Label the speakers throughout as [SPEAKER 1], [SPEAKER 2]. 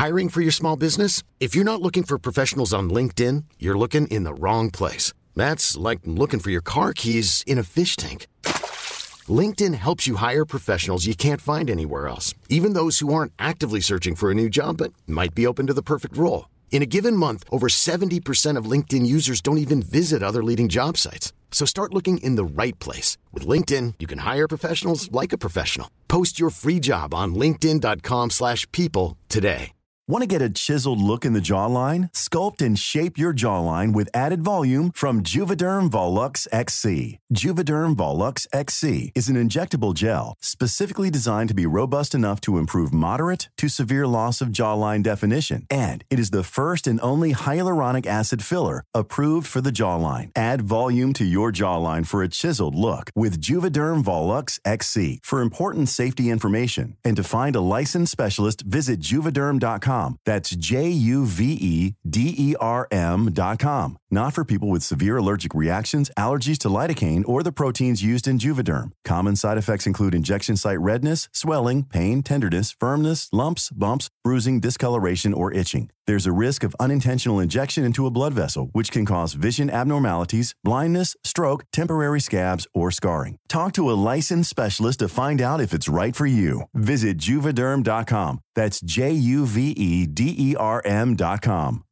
[SPEAKER 1] Hiring for your small business? If you're not looking for professionals on LinkedIn, you're looking in the wrong place. That's like looking for your car keys in a fish tank. LinkedIn helps you hire professionals you can't find anywhere else, even those who aren't actively searching for a new job but might be open to the perfect role. In a given month, over 70% of LinkedIn users don't even visit other leading job sites. So start looking in the right place. With LinkedIn, you can hire professionals like a professional. Post your free job on linkedin.com/people today.
[SPEAKER 2] Want to get a chiseled look in the jawline? Sculpt and shape your jawline with added volume from Juvederm Volux XC. Juvederm Volux XC is an injectable gel specifically designed to be robust enough to improve moderate to severe loss of jawline definition. And it is the first and only hyaluronic acid filler approved for the jawline. Add volume to your jawline for a chiseled look with Juvederm Volux XC. For important safety information and to find a licensed specialist, visit juvederm.com. That's JUVEDERM.com. Not for people with severe allergic reactions, allergies to lidocaine, or the proteins used in Juvederm. Common side effects include injection site redness, swelling, pain, tenderness, firmness, lumps, bumps, bruising, discoloration, or itching. There's a risk of unintentional injection into a blood vessel, which can cause vision abnormalities, blindness, stroke, temporary scabs, or scarring. Talk to a licensed specialist to find out if it's right for you. Visit Juvederm.com. That's JUVEDERM.com.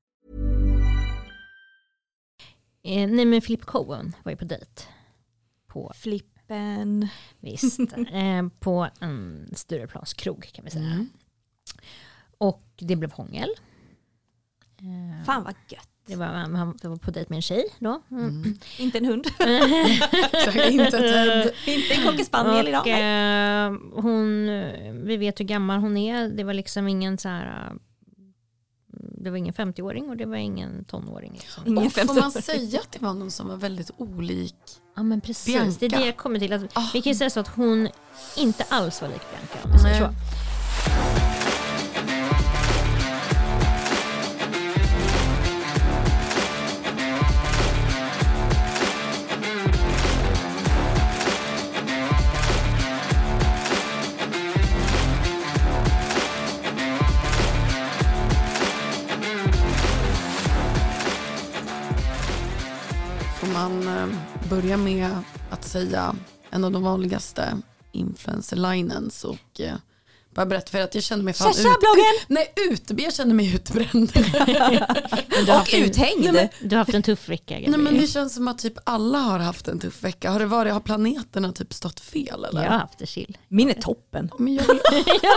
[SPEAKER 3] Nej, men Flip Cohen var ju på dejt. På
[SPEAKER 4] Flippen.
[SPEAKER 3] Visst. På en Stureplans krog kan vi säga. Och det blev hångel.
[SPEAKER 4] Fan vad gött.
[SPEAKER 3] Han var på dejt med en tjej då.
[SPEAKER 4] Inte en hund.
[SPEAKER 5] Inte
[SPEAKER 4] en cocker spaniel idag.
[SPEAKER 3] Vi vet hur gammal hon är. Det var liksom ingen så här... Det var ingen 50-åring och det var ingen tonåring. Liksom.
[SPEAKER 5] Ingen får man säga att det var någon som var väldigt olik?
[SPEAKER 3] Ja, men precis.
[SPEAKER 5] Bianca.
[SPEAKER 3] Det är det jag kommer till. Att vi kan ju säga så att hon inte alls var lik Bianca. Om jag säger så.
[SPEAKER 5] Börja med att säga en av de vanligaste influencer-linens och bara berätta för att jag kände mig fan jag kände mig utbränd.
[SPEAKER 4] Och uthängd.
[SPEAKER 3] Du har haft en tuff vecka.
[SPEAKER 5] Nej, men det känns som att typ alla har haft en tuff vecka. Har planeterna typ stått fel eller?
[SPEAKER 3] Jag har haft det chill.
[SPEAKER 4] Min är toppen.
[SPEAKER 5] Men jag vill...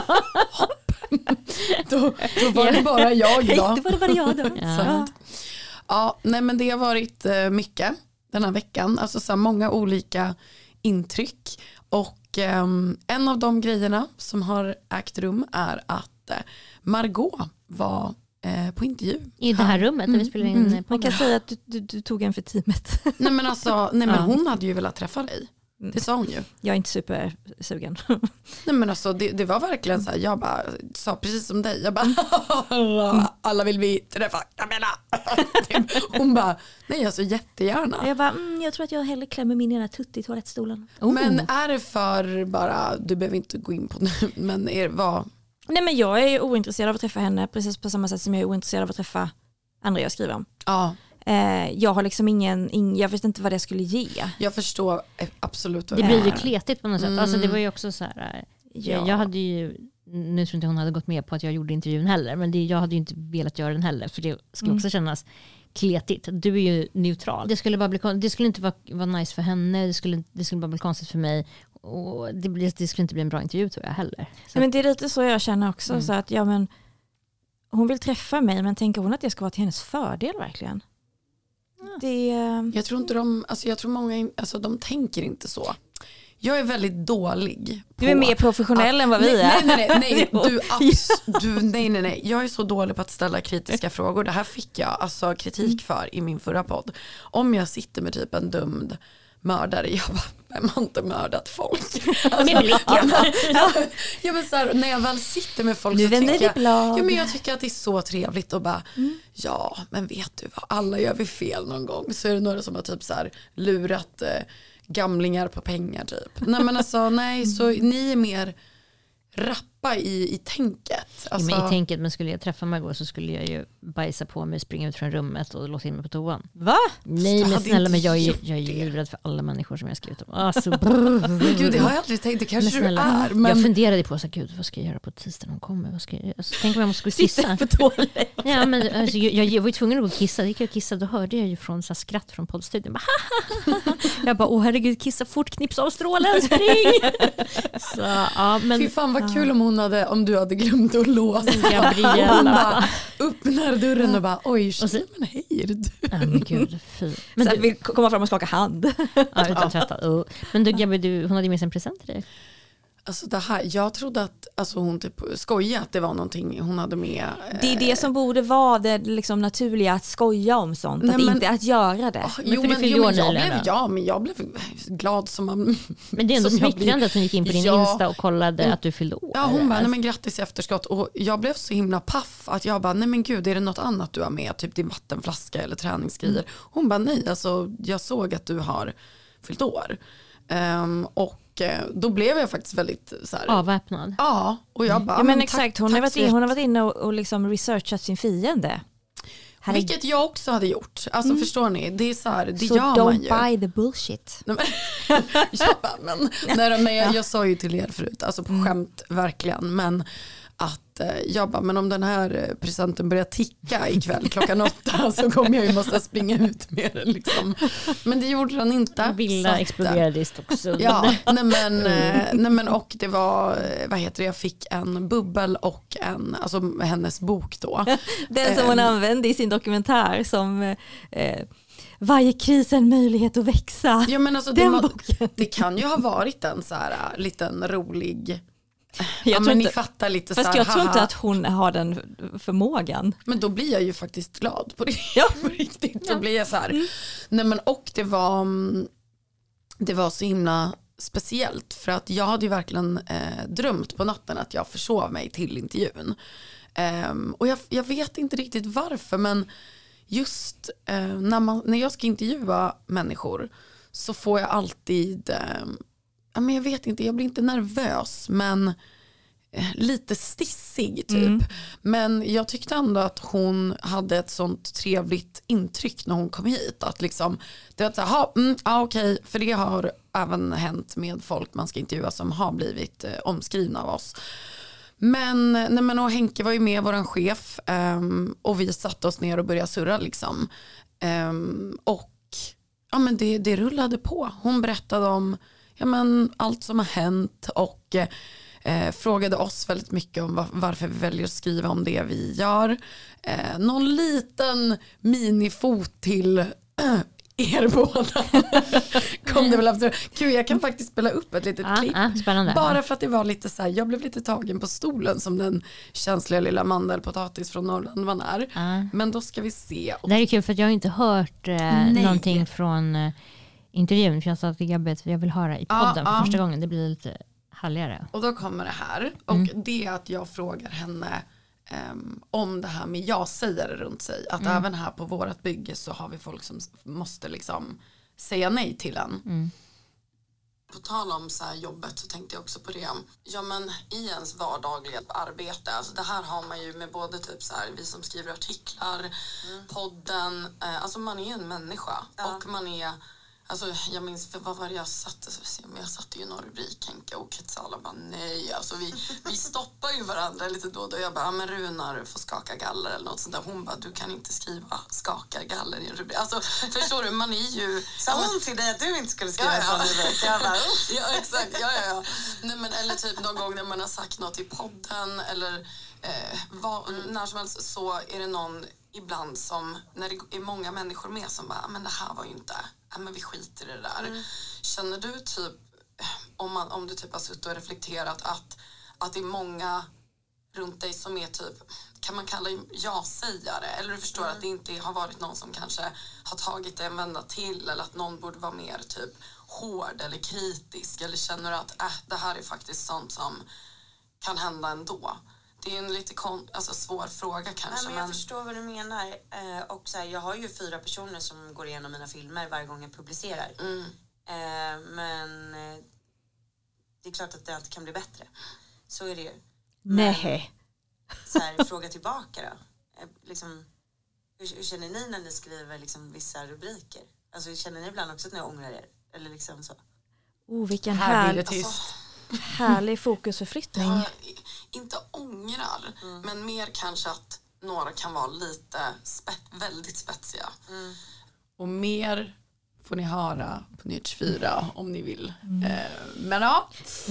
[SPEAKER 5] då var det bara jag då.
[SPEAKER 4] Då var det bara jag då.
[SPEAKER 5] Ja, nej men det har varit mycket den här veckan. Alltså så här, många olika intryck. Och en av de grejerna som har ägt rum är att Margot var på intervju.
[SPEAKER 3] I det här rummet där vi spelar in.
[SPEAKER 4] Man kan säga att du tog en för teamet.
[SPEAKER 5] Nej men hon hade ju velat träffa dig. Det sa hon ju.
[SPEAKER 4] Jag är inte supersugen.
[SPEAKER 5] Nej men alltså det var verkligen så här, jag bara sa precis som dig. Jag bara alla vill vi träffa Camilla. Hon bara nej alltså jättegärna.
[SPEAKER 4] Jag bara jag tror att jag hellre klämmer min ena tutt i toalettstolen.
[SPEAKER 5] Men är det för bara, du behöver inte gå in på nu, men vad?
[SPEAKER 4] Nej men jag är ointresserad av att träffa henne precis på samma sätt som jag är ointresserad av att träffa andra jag skriver om.
[SPEAKER 5] Ja.
[SPEAKER 4] Jag har liksom jag vet inte vad det skulle ge.
[SPEAKER 5] Jag förstår absolut vad
[SPEAKER 3] det blir ju kletigt på något sätt. Alltså det var ju också så här,
[SPEAKER 4] Ja.
[SPEAKER 3] jag hade ju, nu tror inte hon hade gått med på att jag gjorde intervjun heller, men jag hade ju inte velat göra den heller, för det skulle också kännas kletigt. Du är ju neutral. Det skulle inte vara nice för henne, det skulle bara bli konstigt för mig, och det skulle inte bli en bra intervju tror jag heller. Så.
[SPEAKER 4] Men det är lite så jag känner också, så att hon vill träffa mig, men tänker hon att det ska vara till hennes fördel verkligen?
[SPEAKER 5] Jag tror inte jag tror många, alltså de tänker inte så. Jag är väldigt dålig.
[SPEAKER 4] Du är mer professionell än vad vi är.
[SPEAKER 5] Nej. Jag är så dålig på att ställa kritiska frågor. Det här fick jag alltså kritik för i min förra podd. Om jag sitter med typ en dömd mördare, jag bara, vem har inte mördat folk? Alltså, men så här, när jag väl sitter med folk så tycker jag tycker att det är så trevligt och bara, ja, men vet du vad, alla gör vi fel någon gång. Så är det några som har typ så här lurat gamlingar på pengar typ. Nej men alltså, så ni är mer rappa släppa i tänket. Alltså,
[SPEAKER 3] men i tänket, men skulle jag träffa Margot så skulle jag ju bajsa på mig, springa ut från rummet och låsa in mig på toan.
[SPEAKER 4] Va?
[SPEAKER 3] Nej, men snälla, men jag är
[SPEAKER 5] gjort
[SPEAKER 3] ju livrädd för alla människor som jag skrivit om. Alltså,
[SPEAKER 5] men gud, det har jag aldrig tänkt, det kanske du är. Men...
[SPEAKER 3] Jag funderade på, så gud, vad ska jag göra på tisdag när hon kommer? Vad ska jag göra? Alltså, tänk om jag måste gå och kissa.
[SPEAKER 4] Sitter på toaletten.
[SPEAKER 3] Ja, men alltså, jag var ju tvungen att gå och kissa. Det gick jag och kissa, då hörde jag ju från så här, skratt från poddstudion. Jag bara, åh herregud, kissa fort, knips av strålen, spring! Så, ja, men...
[SPEAKER 5] Fy fan vad kul om du hade glömt att låsa.
[SPEAKER 3] Gabriella.
[SPEAKER 5] Hon bara öppnar dörren och bara, oj, men hej, är det du?
[SPEAKER 3] Ja, men gud, fy. Men
[SPEAKER 4] så du vill komma fram och skaka hand.
[SPEAKER 3] Ja, utan tvätta. Men du, Gabi, hon hade med sig en present till dig.
[SPEAKER 5] Alltså det här, jag trodde att hon typ skojade att det var någonting hon hade med.
[SPEAKER 4] Det är det som borde vara det liksom naturliga, att skoja om sånt. Nej, inte att göra det.
[SPEAKER 5] Jag blev glad som man.
[SPEAKER 3] Men det är ändå smickrande att hon gick in på din Insta och kollade att du fyllde år.
[SPEAKER 5] Ja, hon bara, nej men grattis i efterskott. Och jag blev så himla paff att jag bara, nej men gud, är det något annat du har med? Typ din vattenflaska eller träningsgrejer. Hon bara, nej, alltså jag såg att du har fyllt år. Och då blev jag faktiskt väldigt så här,
[SPEAKER 3] avväpnad.
[SPEAKER 5] Ja, och jag bara,
[SPEAKER 4] men exakt, hon har varit inne och liksom researchat sin fiende.
[SPEAKER 5] Vilket jag också hade gjort. Alltså förstår ni, det är så här, det
[SPEAKER 4] så
[SPEAKER 5] gör man ju.
[SPEAKER 4] don't buy the bullshit.
[SPEAKER 5] Jag sa ju till er förut, alltså på skämt verkligen, men att jag bara, men om den här presenten börjar ticka ikväll klockan 8 så kommer jag ju måste springa ut med den liksom. Men det gjorde den inte.
[SPEAKER 3] Villa exploderade i Stocksund.
[SPEAKER 5] Ja, nej men och det var, vad heter det, jag fick en bubbel och alltså hennes bok då.
[SPEAKER 4] Den som hon använde i sin dokumentär som varje kris är en möjlighet att växa.
[SPEAKER 5] Ja, men alltså, det kan ju ha varit en så här liten rolig. Men ni fattar lite
[SPEAKER 4] fast
[SPEAKER 5] så här,
[SPEAKER 4] jag tror inte att hon har den förmågan.
[SPEAKER 5] Men då blir jag ju faktiskt glad på det. Ja, på riktigt. Då blir jag så här. Nej, men och det var så himla speciellt för att jag hade ju verkligen drömt på natten att jag försov mig till intervjun. Och jag vet inte riktigt varför, men just när jag ska intervjua människor så får jag alltid men jag vet inte, jag blir inte nervös men lite stissig typ. Men jag tyckte ändå att hon hade ett sånt trevligt intryck när hon kom hit, att liksom det var så här, okej, för det har även hänt med folk man ska intervjua som har blivit omskrivna av oss. Men och Henke var ju med, våran chef, och vi satte oss ner och började surra liksom. Och ja, men det rullade på. Hon berättade om allt som har hänt och frågade oss väldigt mycket om varför vi väljer att skriva om det vi gör. Någon liten minifot till er båda. Kom det väl absolut. Gud, jag kan faktiskt spela upp ett litet klipp.
[SPEAKER 3] Spännande.
[SPEAKER 5] Bara för att det var lite så här, jag blev lite tagen på stolen som den känsliga lilla mandelpotatis från Norrland man är. Men då ska vi se.
[SPEAKER 3] Det här är kul för att jag har inte hört någonting från intervjun, för jag sa till Gabbe att jag vill höra i podden för första gången. Det blir lite härligare.
[SPEAKER 5] Och då kommer det här. Och det är att jag frågar henne om det här med ja-sägare runt sig. Att även här på vårat bygge så har vi folk som måste liksom säga nej till en. På tal om så här jobbet så tänkte jag också på det. Ja, men i ens vardagliga arbete, alltså det här har man ju med både typ så här, vi som skriver artiklar, podden, alltså man är en människa och man är. Alltså jag minns, vad var det jag satte? Jag satte ju någon rubrik, Henke och Ketsala bara nej. Alltså vi stoppar ju varandra lite då och då. Jag bara, men Runar får skaka galler eller något sånt där. Hon bara, du kan inte skriva skaka galler i en rubrik. Alltså förstår du, man är ju.
[SPEAKER 6] Sa hon till dig att du inte skulle skriva en sån rubrik? Jag bara,
[SPEAKER 5] ja exakt, ja. Nej, men, eller typ någon gång när man har sagt något i podden eller när som helst så är det någon ibland som, när det är många människor med som bara, men det här var ju inte, men vi skiter i det där. Känner du typ, om du typ har suttit och reflekterat att det är många runt dig som är typ, kan man kalla ja-sägare, eller du förstår att det inte har varit någon som kanske har tagit det en vända till, eller att någon borde vara mer typ hård eller kritisk, eller känner du att det här är faktiskt sånt som kan hända ändå? Det är en lite svår fråga kanske.
[SPEAKER 6] Nej, men jag förstår vad du menar. Och så här, jag har ju 4 personer som går igenom mina filmer varje gång jag publicerar. Men det är klart att det alltid kan bli bättre. Så är det ju.
[SPEAKER 4] Nej.
[SPEAKER 6] Så här, fråga tillbaka då. Liksom, hur känner ni när ni skriver liksom vissa rubriker? Alltså känner ni ibland också att ni ångrar er? Eller liksom så?
[SPEAKER 4] Vilken
[SPEAKER 5] Här blir det tyst.
[SPEAKER 4] härlig fokusförflyttning.
[SPEAKER 5] Jag inte ångrar, men mer kanske att några kan vara lite väldigt spetsiga. Och mer får ni höra på Nytt 24 om ni vill. Men ja.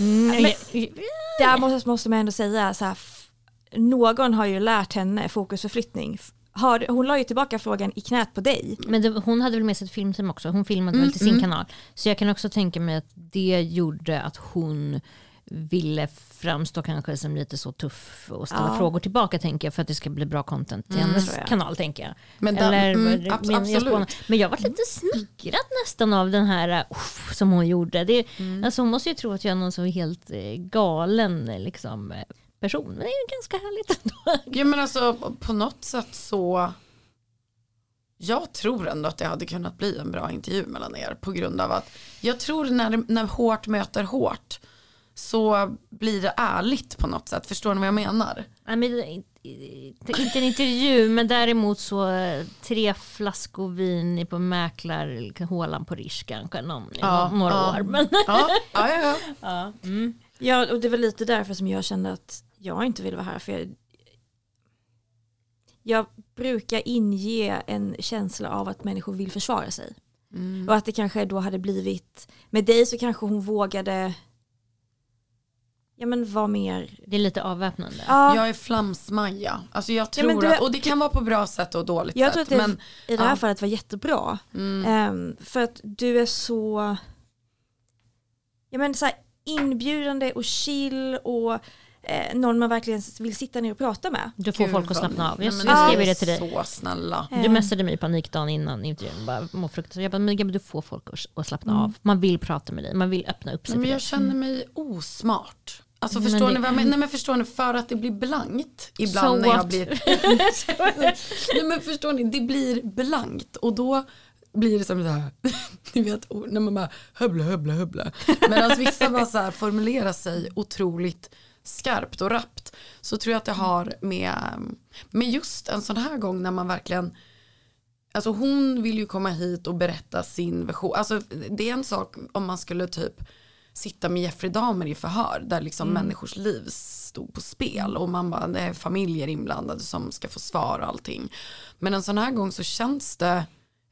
[SPEAKER 4] Där måste man ändå säga så här, någon har ju lärt henne fokusförflyttning. Hon la ju tillbaka frågan i knät på dig.
[SPEAKER 3] Men hon hade väl med sig ett filmteam också. Hon filmade väl till sin kanal. Så jag kan också tänka mig att det gjorde att hon ville framstå kanske som lite så tuff och ställa frågor tillbaka, tänker jag, för att det ska bli bra content till hennes kanal, tänker jag.
[SPEAKER 5] Men absolut.
[SPEAKER 3] Men jag var lite smickrad nästan av den här som hon gjorde. Alltså hon måste ju tro att jag är någon så helt galen liksom person. Men det är ju ganska härligt ändå.
[SPEAKER 5] Ja, men alltså på något sätt så jag tror ändå att det hade kunnat bli en bra intervju mellan er, på grund av att jag tror när hårt möter hårt så blir det ärligt på något sätt. Förstår ni vad jag menar?
[SPEAKER 3] Nej, men inte en intervju, men däremot så 3 flaskor vin på mäklarhålan på Rish kanske några år. Men.
[SPEAKER 5] Ja.
[SPEAKER 4] Ja, och det var lite därför som jag kände att jag inte ville vara här. För jag brukar inge en känsla av att människor vill försvara sig. Och att det kanske då hade blivit, med dig så kanske hon vågade vara mer.
[SPEAKER 3] Det är lite avväpnande.
[SPEAKER 4] Ja.
[SPEAKER 5] Jag är flamsmaja. Alltså jag tror att, och det kan vara på bra sätt och dåligt
[SPEAKER 4] jag
[SPEAKER 5] sätt.
[SPEAKER 4] Jag tror att det i det här fallet var jättebra. För att du är så så här inbjudande och chill och någon man verkligen vill sitta ner och prata med.
[SPEAKER 3] Du får folk att slappna av. Jag
[SPEAKER 5] skrev
[SPEAKER 3] det till dig.
[SPEAKER 5] Så snälla.
[SPEAKER 3] Du messade mig panikdagen innan intervjun. Jag bara, men du får folk att slappna av. Man vill prata med dig. Man vill öppna upp sig.
[SPEAKER 5] Men jag känner mig osmart. Alltså förstår ni vad jag menar? Nej, men förstår ni, för att det blir blankt ibland när jag blir nej, men förstår ni, det blir blankt och då blir det som så här, ni vet, när man bara höbla. Medan vissa bara så här formulerar sig otroligt skarpt och rappt, så tror jag att det har med just en sån här gång när man verkligen, alltså hon vill ju komma hit och berätta sin version. Alltså det är en sak om man skulle typ sitta med Jeffrey Dahmer i förhör där liksom människors liv stod på spel och man bara, det är familjer inblandade som ska få svar och allting. Men en sån här gång så känns det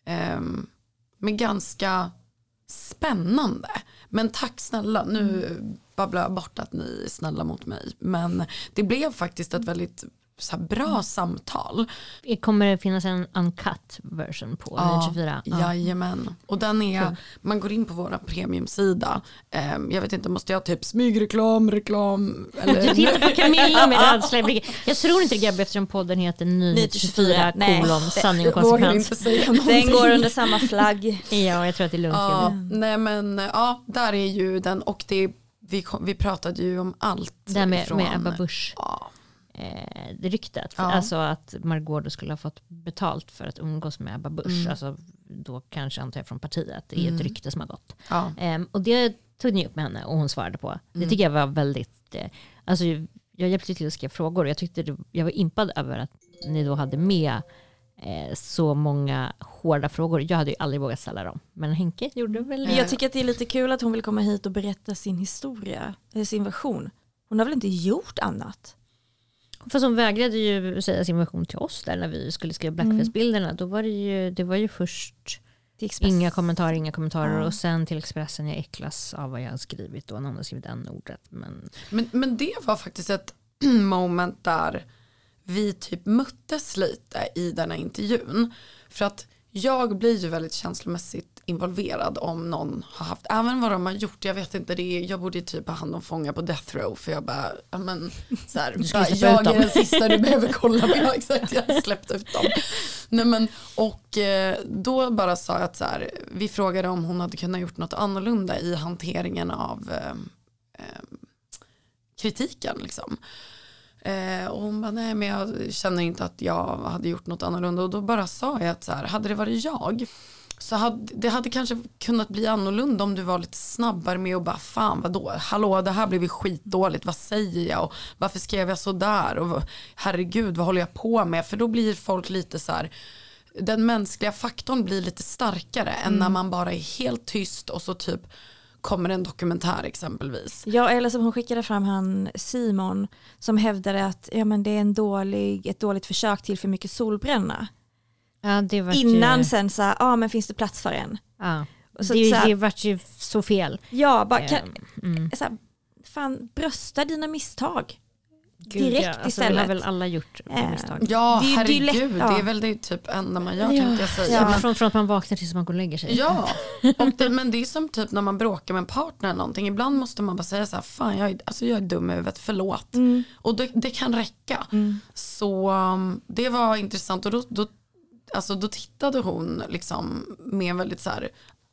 [SPEAKER 5] med ganska spännande. Men tack snälla, nu babblar jag bort att ni är snälla mot mig. Men det blev faktiskt ett väldigt så här bra samtal.
[SPEAKER 3] Kommer det finnas en uncut version på 24?
[SPEAKER 5] Jajamän. Och den är, man går in på våra premiumsida. Jag vet inte, måste jag typ smygreklam? Eller?
[SPEAKER 3] Du tittar på Camilla med rädsla. Jag tror inte det, Gabby, eftersom podden heter Nytt 24 sanning och konsekvens.
[SPEAKER 4] Den går under samma flagg.
[SPEAKER 3] Ja, jag tror att det är lugnt.
[SPEAKER 5] Nej men, där är ju den, och det, vi pratade ju om allt.
[SPEAKER 3] Det med Ebba Busch. Det ryktet. Alltså att Margot då skulle ha fått betalt för att umgås med Ebba Busch. Alltså då kanske antar jag från partiet. Det är ett rykte som har gått. Och det tog ni upp med henne och hon svarade på. Det tycker jag var väldigt... alltså jag hjälpte till att skriva frågor. Jag var impad över att ni då hade med så många hårda frågor. Jag hade ju aldrig vågat ställa dem. Men Henke gjorde väl...
[SPEAKER 4] Jag tycker att det är lite kul att hon vill komma hit och berätta sin historia. Sin version. Hon har väl inte gjort annat?
[SPEAKER 3] Fast hon vägrade ju säga sin version till oss där när vi skulle skriva Blackface-bilderna. Då var det var ju först inga kommentarer och sen till Expressen jag äcklas av vad jag har skrivit och någon har skrivit n-ordet.
[SPEAKER 5] Men det var faktiskt ett moment där vi typ möttes lite i den här intervjun. För att jag blir ju väldigt känslomässigt involverad om någon har haft, även vad de har gjort, jag vet inte, jag borde typ ha hand om fångar på death row, för jag bara, så här, jag är den sista du behöver kolla på. Ja, exakt, jag har släppt ut dem. Nej, men, och då bara sa jag att så här, vi frågade om hon hade kunnat gjort något annorlunda i hanteringen av kritiken liksom. Och hon bara, nej men jag känner inte att jag hade gjort något annorlunda. Och då bara sa jag att så här, hade det varit jag Så det hade kanske kunnat bli annorlunda om du var lite snabbare med att bara fan vadå, hallå det här blev ju skitdåligt, vad säger jag och varför skrev jag så där och herregud vad håller jag på med, för då blir folk lite så här, den mänskliga faktorn blir lite starkare än när man bara är helt tyst och så typ kommer en dokumentär exempelvis.
[SPEAKER 4] Ja, eller som hon skickade fram han Simon som hävdade att men det är ett dåligt försök till för mycket solbränna.
[SPEAKER 3] Ja, det var
[SPEAKER 4] innan sen så men finns det plats för en?
[SPEAKER 3] Ja.
[SPEAKER 4] Så
[SPEAKER 3] Det var ju så fel.
[SPEAKER 4] Ja, bara så här, fan brösta dina misstag. Direkt
[SPEAKER 3] alltså,
[SPEAKER 4] istället.
[SPEAKER 3] Det har väl alla gjort misstag.
[SPEAKER 5] Ja,
[SPEAKER 4] det är
[SPEAKER 5] herregud, det är väl det typ enda man gör tänkte jag säga.
[SPEAKER 3] Ja. Från att man vaknar tills man går och lägger sig.
[SPEAKER 5] Ja, men det är som typ när man bråkar med en partner eller någonting. Ibland måste man bara säga så här, fan jag är dum i huvudet, förlåt. Och det kan räcka. Så det var intressant och då tittade hon liksom med väldigt så här,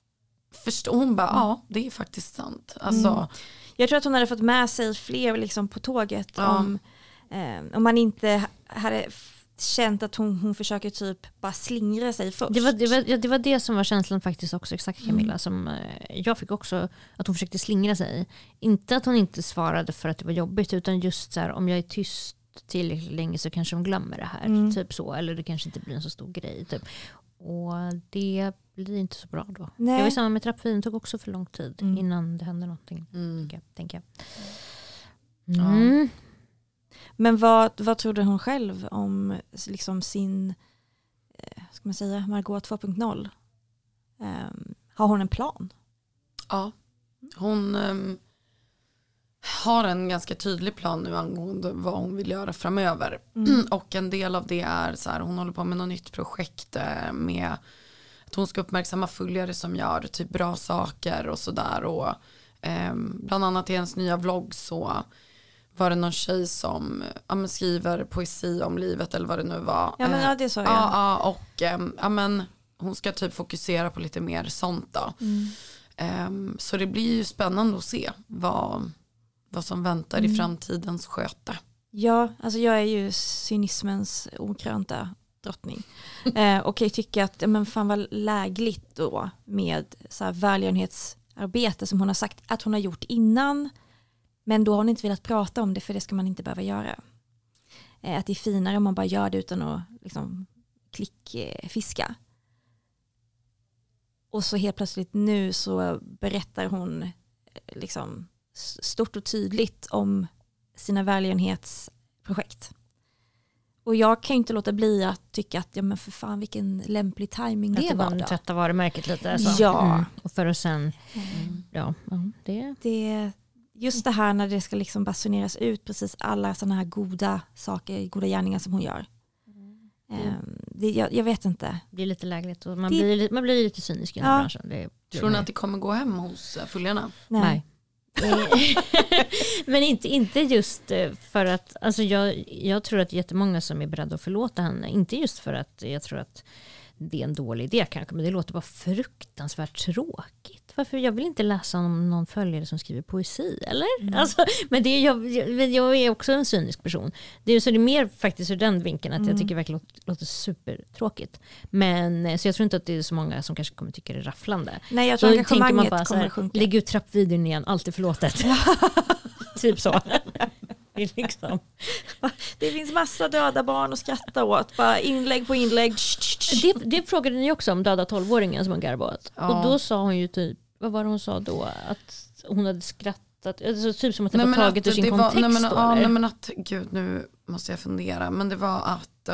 [SPEAKER 5] hon bara, det är faktiskt sant. Alltså,
[SPEAKER 4] jag tror att hon hade fått med sig fler liksom på tåget om man inte hade känt att hon försöker typ bara slingra sig först.
[SPEAKER 3] Det var det som var känslan faktiskt också, exakt Camilla, som jag fick också, att hon försökte slingra sig. Inte att hon inte svarade för att det var jobbigt, utan just så här, om jag är tyst tillräckligt länge så kanske de glömmer det här. Typ så, eller det kanske inte blir en så stor grej. Typ. Och det blir inte så bra då.
[SPEAKER 4] Nej.
[SPEAKER 3] Det var samma med terapin, det tog också för lång tid innan det hände någonting. Tänker jag.
[SPEAKER 4] Men vad trodde hon själv om liksom sin ska man säga, Margot 2.0? Har hon en plan?
[SPEAKER 5] Ja, hon har en ganska tydlig plan nu angående vad hon vill göra framöver. Och en del av det är så här, hon håller på med något nytt projekt med att hon ska uppmärksamma följare som gör typ bra saker och sådär. Och bland annat i hennes nya vlogg så var det någon tjej som skriver poesi om livet eller vad det nu var.
[SPEAKER 4] Ja, det sa jag.
[SPEAKER 5] Och hon ska typ fokusera på lite mer sånt då. Så det blir ju spännande att se vad som väntar i framtidens sköte.
[SPEAKER 4] Ja, alltså jag är ju cynismens okrönta drottning. Och jag tycker att fan var lägligt då med så här välgörenhetsarbete som hon har sagt att hon har gjort innan. Men då har hon inte velat prata om det, för det ska man inte behöva göra. Att det är finare om man bara gör det utan att liksom klickfiska. Och så helt plötsligt nu så berättar hon liksom stort och tydligt om sina välgörenhetsprojekt. Och jag kan ju inte låta bli att tycka att men för fan vilken lämplig timing det var då.
[SPEAKER 3] Tvätta varumärket lite. Alltså.
[SPEAKER 4] Ja.
[SPEAKER 3] Och för att sen
[SPEAKER 4] det just det här när det ska liksom basuneras ut precis alla sådana här goda saker, goda gärningar som hon gör. Jag vet inte. Det
[SPEAKER 3] blir lite lägligt och man blir lite cynisk i den här branschen.
[SPEAKER 5] Tror ni att det kommer gå hem hos följarna?
[SPEAKER 4] Nej.
[SPEAKER 3] Men inte just för att alltså jag tror att jättemånga som är beredda att förlåta henne, inte just för att jag tror att det är en dålig idé kanske, men det låter bara fruktansvärt tråkigt. Varför? Jag vill inte läsa om någon följare som skriver poesi, eller? Alltså, men jag är också en cynisk person. Så det är mer faktiskt ur den vinkeln att jag tycker verkligen låter supertråkigt. Men så jag tror inte att det är så många som kanske kommer tycka det är rafflande.
[SPEAKER 4] Nej, jag tror engagemanget kommer
[SPEAKER 3] så här,
[SPEAKER 4] att sjunka.
[SPEAKER 3] lägg ut trappvideon igen, allt är förlåtet. Typ så. Liksom.
[SPEAKER 4] Det finns massa döda barn att skratta åt. Bara inlägg på inlägg.
[SPEAKER 3] Det frågade ni också om döda 12-åringen som hon garvade åt. Ja. Och då sa hon ju typ, vad var det hon sa då? Att hon hade skrattat, alltså typ som att det var taget ur sin kontext.
[SPEAKER 5] Nej men att, gud nu måste jag fundera. Men det var att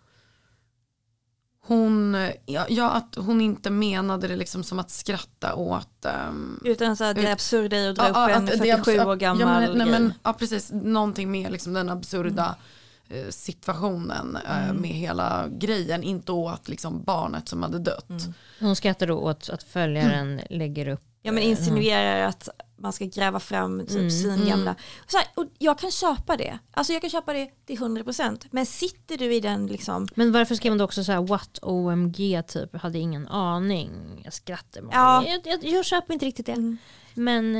[SPEAKER 5] att hon inte menade det liksom som att skratta åt
[SPEAKER 4] utan så att det är absurda i att dra upp en 47 år gammal
[SPEAKER 5] precis, någonting med liksom den absurda situationen med hela grejen, inte åt liksom barnet som hade dött.
[SPEAKER 3] Hon skrattar då åt att följaren lägger upp
[SPEAKER 4] men insinuerar att man ska gräva fram typ sin gamla. Så här, och jag kan köpa det. Alltså jag kan köpa det till 100%. Men sitter du i den liksom...
[SPEAKER 3] Men varför skrev man då också så här what OMG typ? Hade ingen aning. Jag skrattar.
[SPEAKER 4] Ja.
[SPEAKER 3] Jag köper inte riktigt det. Men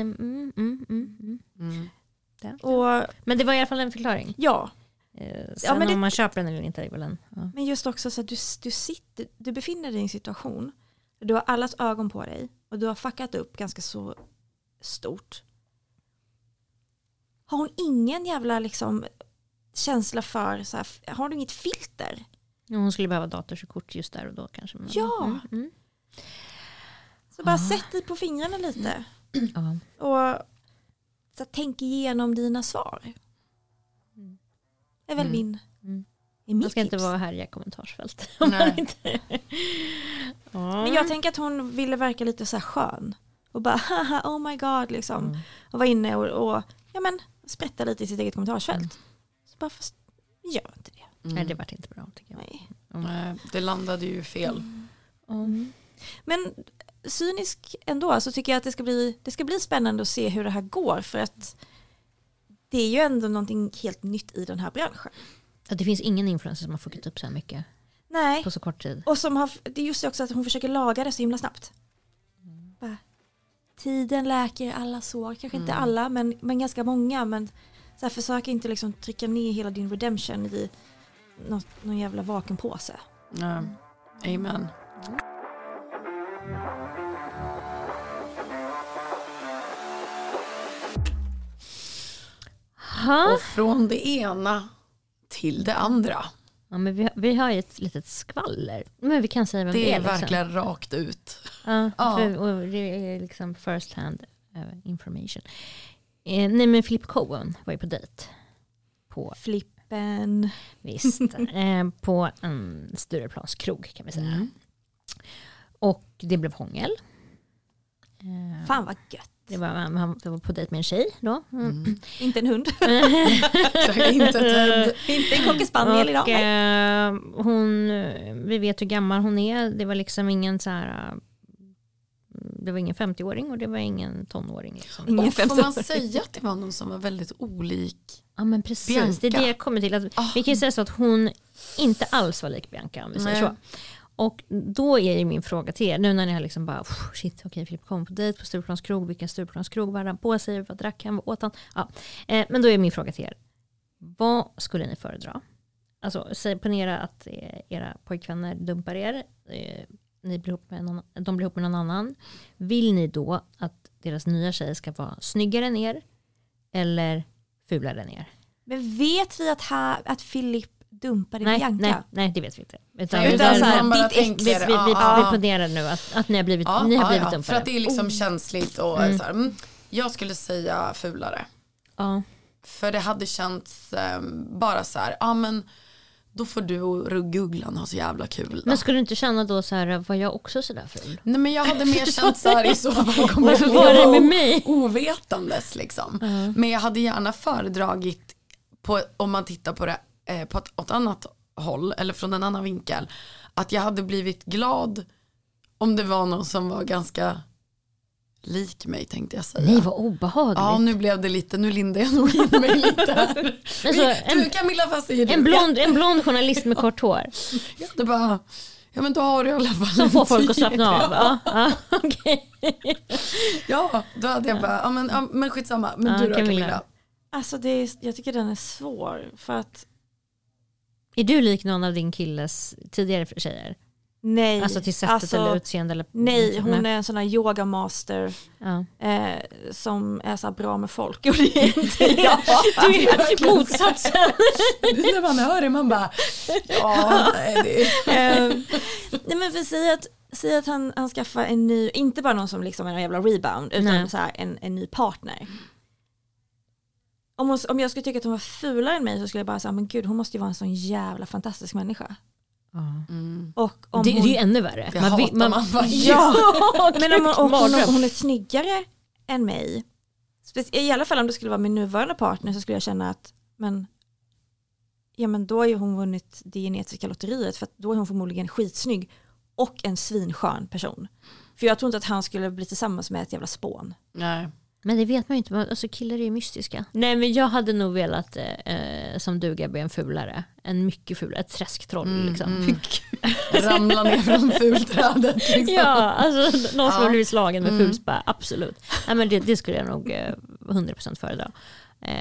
[SPEAKER 3] men det var i alla fall en förklaring.
[SPEAKER 4] Ja.
[SPEAKER 3] Sen men om man köper den eller inte är väl en. Ja.
[SPEAKER 4] Men just också så att du befinner dig i en situation Du har allas ögon på dig och du har fuckat upp ganska så stort. Har hon ingen jävla liksom känsla för så här, har du inget filter?
[SPEAKER 3] Hon skulle behöva datorkort just där och då kanske. Men,
[SPEAKER 4] Ja. Så bara sätt dig på fingrarna lite. Och så tänk igenom dina svar. Det är väl min.
[SPEAKER 3] Man ska inte vara här i kommentarsfält.
[SPEAKER 4] Men jag tänker att hon ville verka lite så här skön. Och bara, haha, oh my god, liksom. Och var inne och ja, men, sprätta lite i sitt eget kommentarsfält. Så bara, fast gör inte det.
[SPEAKER 3] Nej, det var inte bra, tycker jag.
[SPEAKER 5] Nej, det landade ju fel.
[SPEAKER 4] Men cynisk ändå, så tycker jag att det ska bli spännande att se hur det här går. För att det är ju ändå någonting helt nytt i den här branschen.
[SPEAKER 3] Att det finns ingen influencer som har fuckat upp så här mycket.
[SPEAKER 4] Nej.
[SPEAKER 3] På så kort tid.
[SPEAKER 4] Och det är just det också att hon försöker laga det så himla snabbt. Bara, tiden läker alla sår. Kanske inte alla, men ganska många. Men så här, försök inte liksom trycka ner hela din redemption i någon jävla vakuumpåse.
[SPEAKER 5] Amen. Och från det ena till det andra.
[SPEAKER 3] Ja, men vi har ju ett litet skvaller. Men vi kan säga vem det är.
[SPEAKER 5] Det är verkligen rakt ut.
[SPEAKER 3] Och det är liksom first hand information. Nej, men Flip Cohen var ju på dejt. På
[SPEAKER 4] Flippen.
[SPEAKER 3] Visst. På en Stureplans krog kan vi säga. Och det blev hångel.
[SPEAKER 4] Fan vad gött.
[SPEAKER 3] Han var på dejt med en tjej då.
[SPEAKER 4] Inte en hund.
[SPEAKER 5] Inte
[SPEAKER 4] en cocker idag.
[SPEAKER 3] Vi vet hur gammal hon är. Det var liksom ingen så här. Det var ingen 50-åring och det var ingen tonåring. Liksom.
[SPEAKER 5] Får man säga att det var någon som var väldigt olik?
[SPEAKER 3] Ja, men precis.
[SPEAKER 5] Bianca.
[SPEAKER 3] Det är det jag kommer till. Att vi kan ju säga så att hon inte alls var lik Bianca, om vi säger så. Och då är ju min fråga till er, nu när ni har liksom bara, Filip kom på dejt på Stureplans krog, vilken Stureplans krog var han på sig, vad drack han, vad åt han? Ja. Men då är min fråga till er, vad skulle ni föredra? Alltså, ponera att era pojkvänner dumpar er, de blir ihop med någon annan. Vill ni då att deras nya tjej ska vara snyggare än er eller fulare än er?
[SPEAKER 4] Men vet vi att Filip dumpade Bianca?
[SPEAKER 3] Nej, det vet vi inte.
[SPEAKER 5] Vi
[SPEAKER 3] ponerar nu att ni har blivit dumpade.
[SPEAKER 5] För att det är liksom känsligt och så här, jag skulle säga fulare. För det hade känts bara så här, men då får du och rugguglan ha så jävla kul.
[SPEAKER 3] Men skulle du inte känna då så här, var jag också så där ful?
[SPEAKER 5] Nej, men jag hade mer känt så här i så fall kommer
[SPEAKER 3] det vara med mig
[SPEAKER 5] ovetandes liksom. Men jag hade gärna föredragit om man tittar på det på ett annat håll eller från en annan vinkel, att jag hade blivit glad om det var någon som var ganska lik mig, tänkte jag säga.
[SPEAKER 3] Nej, vad obehagligt.
[SPEAKER 5] Ja, nu blev det lite, nu lindar jag nog in mig lite här. Du Camilla, vad säger du?
[SPEAKER 3] En blond journalist med kort hår.
[SPEAKER 5] Ja, det bara, ja men då har du i alla fall
[SPEAKER 3] som får folk att slappna av. Okay.
[SPEAKER 5] Ja, då hade jag bara, men skitsamma. Men du då Camilla?
[SPEAKER 4] Alltså jag tycker den är svår för att.
[SPEAKER 3] Är du lik någon av din killes tidigare tjejer?
[SPEAKER 4] Nej.
[SPEAKER 3] Alltså till sättet eller utseende? Eller
[SPEAKER 4] nej, hon är en sån här yogamaster som är så bra med folk. Och det är inte jag.
[SPEAKER 3] Du är motsatsen.
[SPEAKER 5] När man hör det, man bara
[SPEAKER 4] nej, men för säg att han skaffar en ny, inte bara någon som liksom är en jävla rebound, utan så här, en ny partner. Om jag skulle tycka att hon var fulare än mig så skulle jag bara säga, men gud, hon måste ju vara en sån jävla fantastisk människa. Och om
[SPEAKER 3] det är ju ännu värre.
[SPEAKER 5] Men
[SPEAKER 4] om hon är snyggare än mig, i alla fall om det skulle vara min nuvarande partner, så skulle jag känna att men då har ju hon vunnit det genetiska lotteriet, för att då är hon förmodligen skitsnygg och en svinskön person. För jag tror inte att han skulle bli tillsammans med ett jävla spån.
[SPEAKER 5] Nej.
[SPEAKER 3] Men det vet man ju inte. Alltså killar är ju mystiska. Nej, men jag hade nog velat som du Gabi, en fulare. En mycket fulare. Ett träsktroll liksom.
[SPEAKER 5] Ramla ner från fulträdet liksom.
[SPEAKER 3] Ja, alltså någon som har blivit slagen med fulspä. Absolut. Nej, men det skulle jag nog 100% föredra.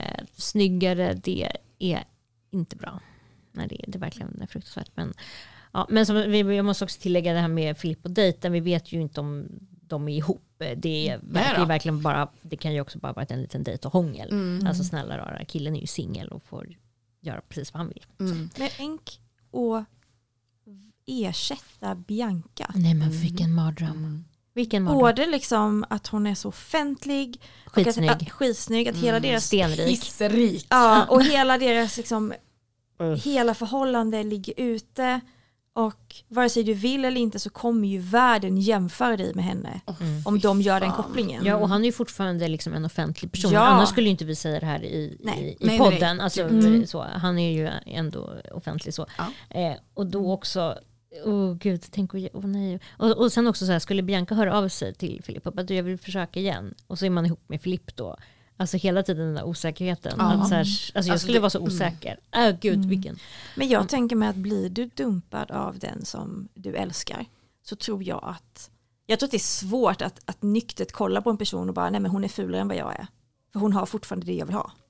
[SPEAKER 3] Snyggare, det är inte bra. Nej, det är verkligen fruktansvärt. Men Ja, men jag måste också tillägga det här med Filip och dejten. Vi vet ju inte om de är ihop. Det är verkligen bara, det kan ju också bara vara en liten dejt och hångel. Alltså snälla rara, killen är ju singel och får göra precis vad han vill.
[SPEAKER 4] Men Enk och ersätta Bianca.
[SPEAKER 3] Nej men vilken mardröm. Vilken mardröm.
[SPEAKER 4] Både liksom att hon är så offentlig, skitsnygg, att hela deras
[SPEAKER 5] Hissrik.
[SPEAKER 4] Ja, och hela deras liksom hela förhållande ligger ute, och vare sig du vill eller inte så kommer ju världen jämföra dig med henne om de gör den kopplingen.
[SPEAKER 3] Ja, och han är ju fortfarande liksom en offentlig person.
[SPEAKER 4] Ja.
[SPEAKER 3] Annars skulle ju inte vi säga det här i podden. Nej. Alltså, så, han är ju ändå offentlig så. Ja. Och då också gud, tänk nej. Och sen också så här, skulle Bianca höra av sig till Filip att jag vill försöka igen, och så är man ihop med Filip då. Alltså hela tiden den där osäkerheten. Att så här, alltså jag skulle vara så osäker. Gud, vilken.
[SPEAKER 4] Men jag tänker mig att blir du dumpad av den som du älskar, så tror jag att det är svårt att nyktert kolla på en person och bara, nej men hon är fulare än vad jag är. För hon har fortfarande det jag vill ha.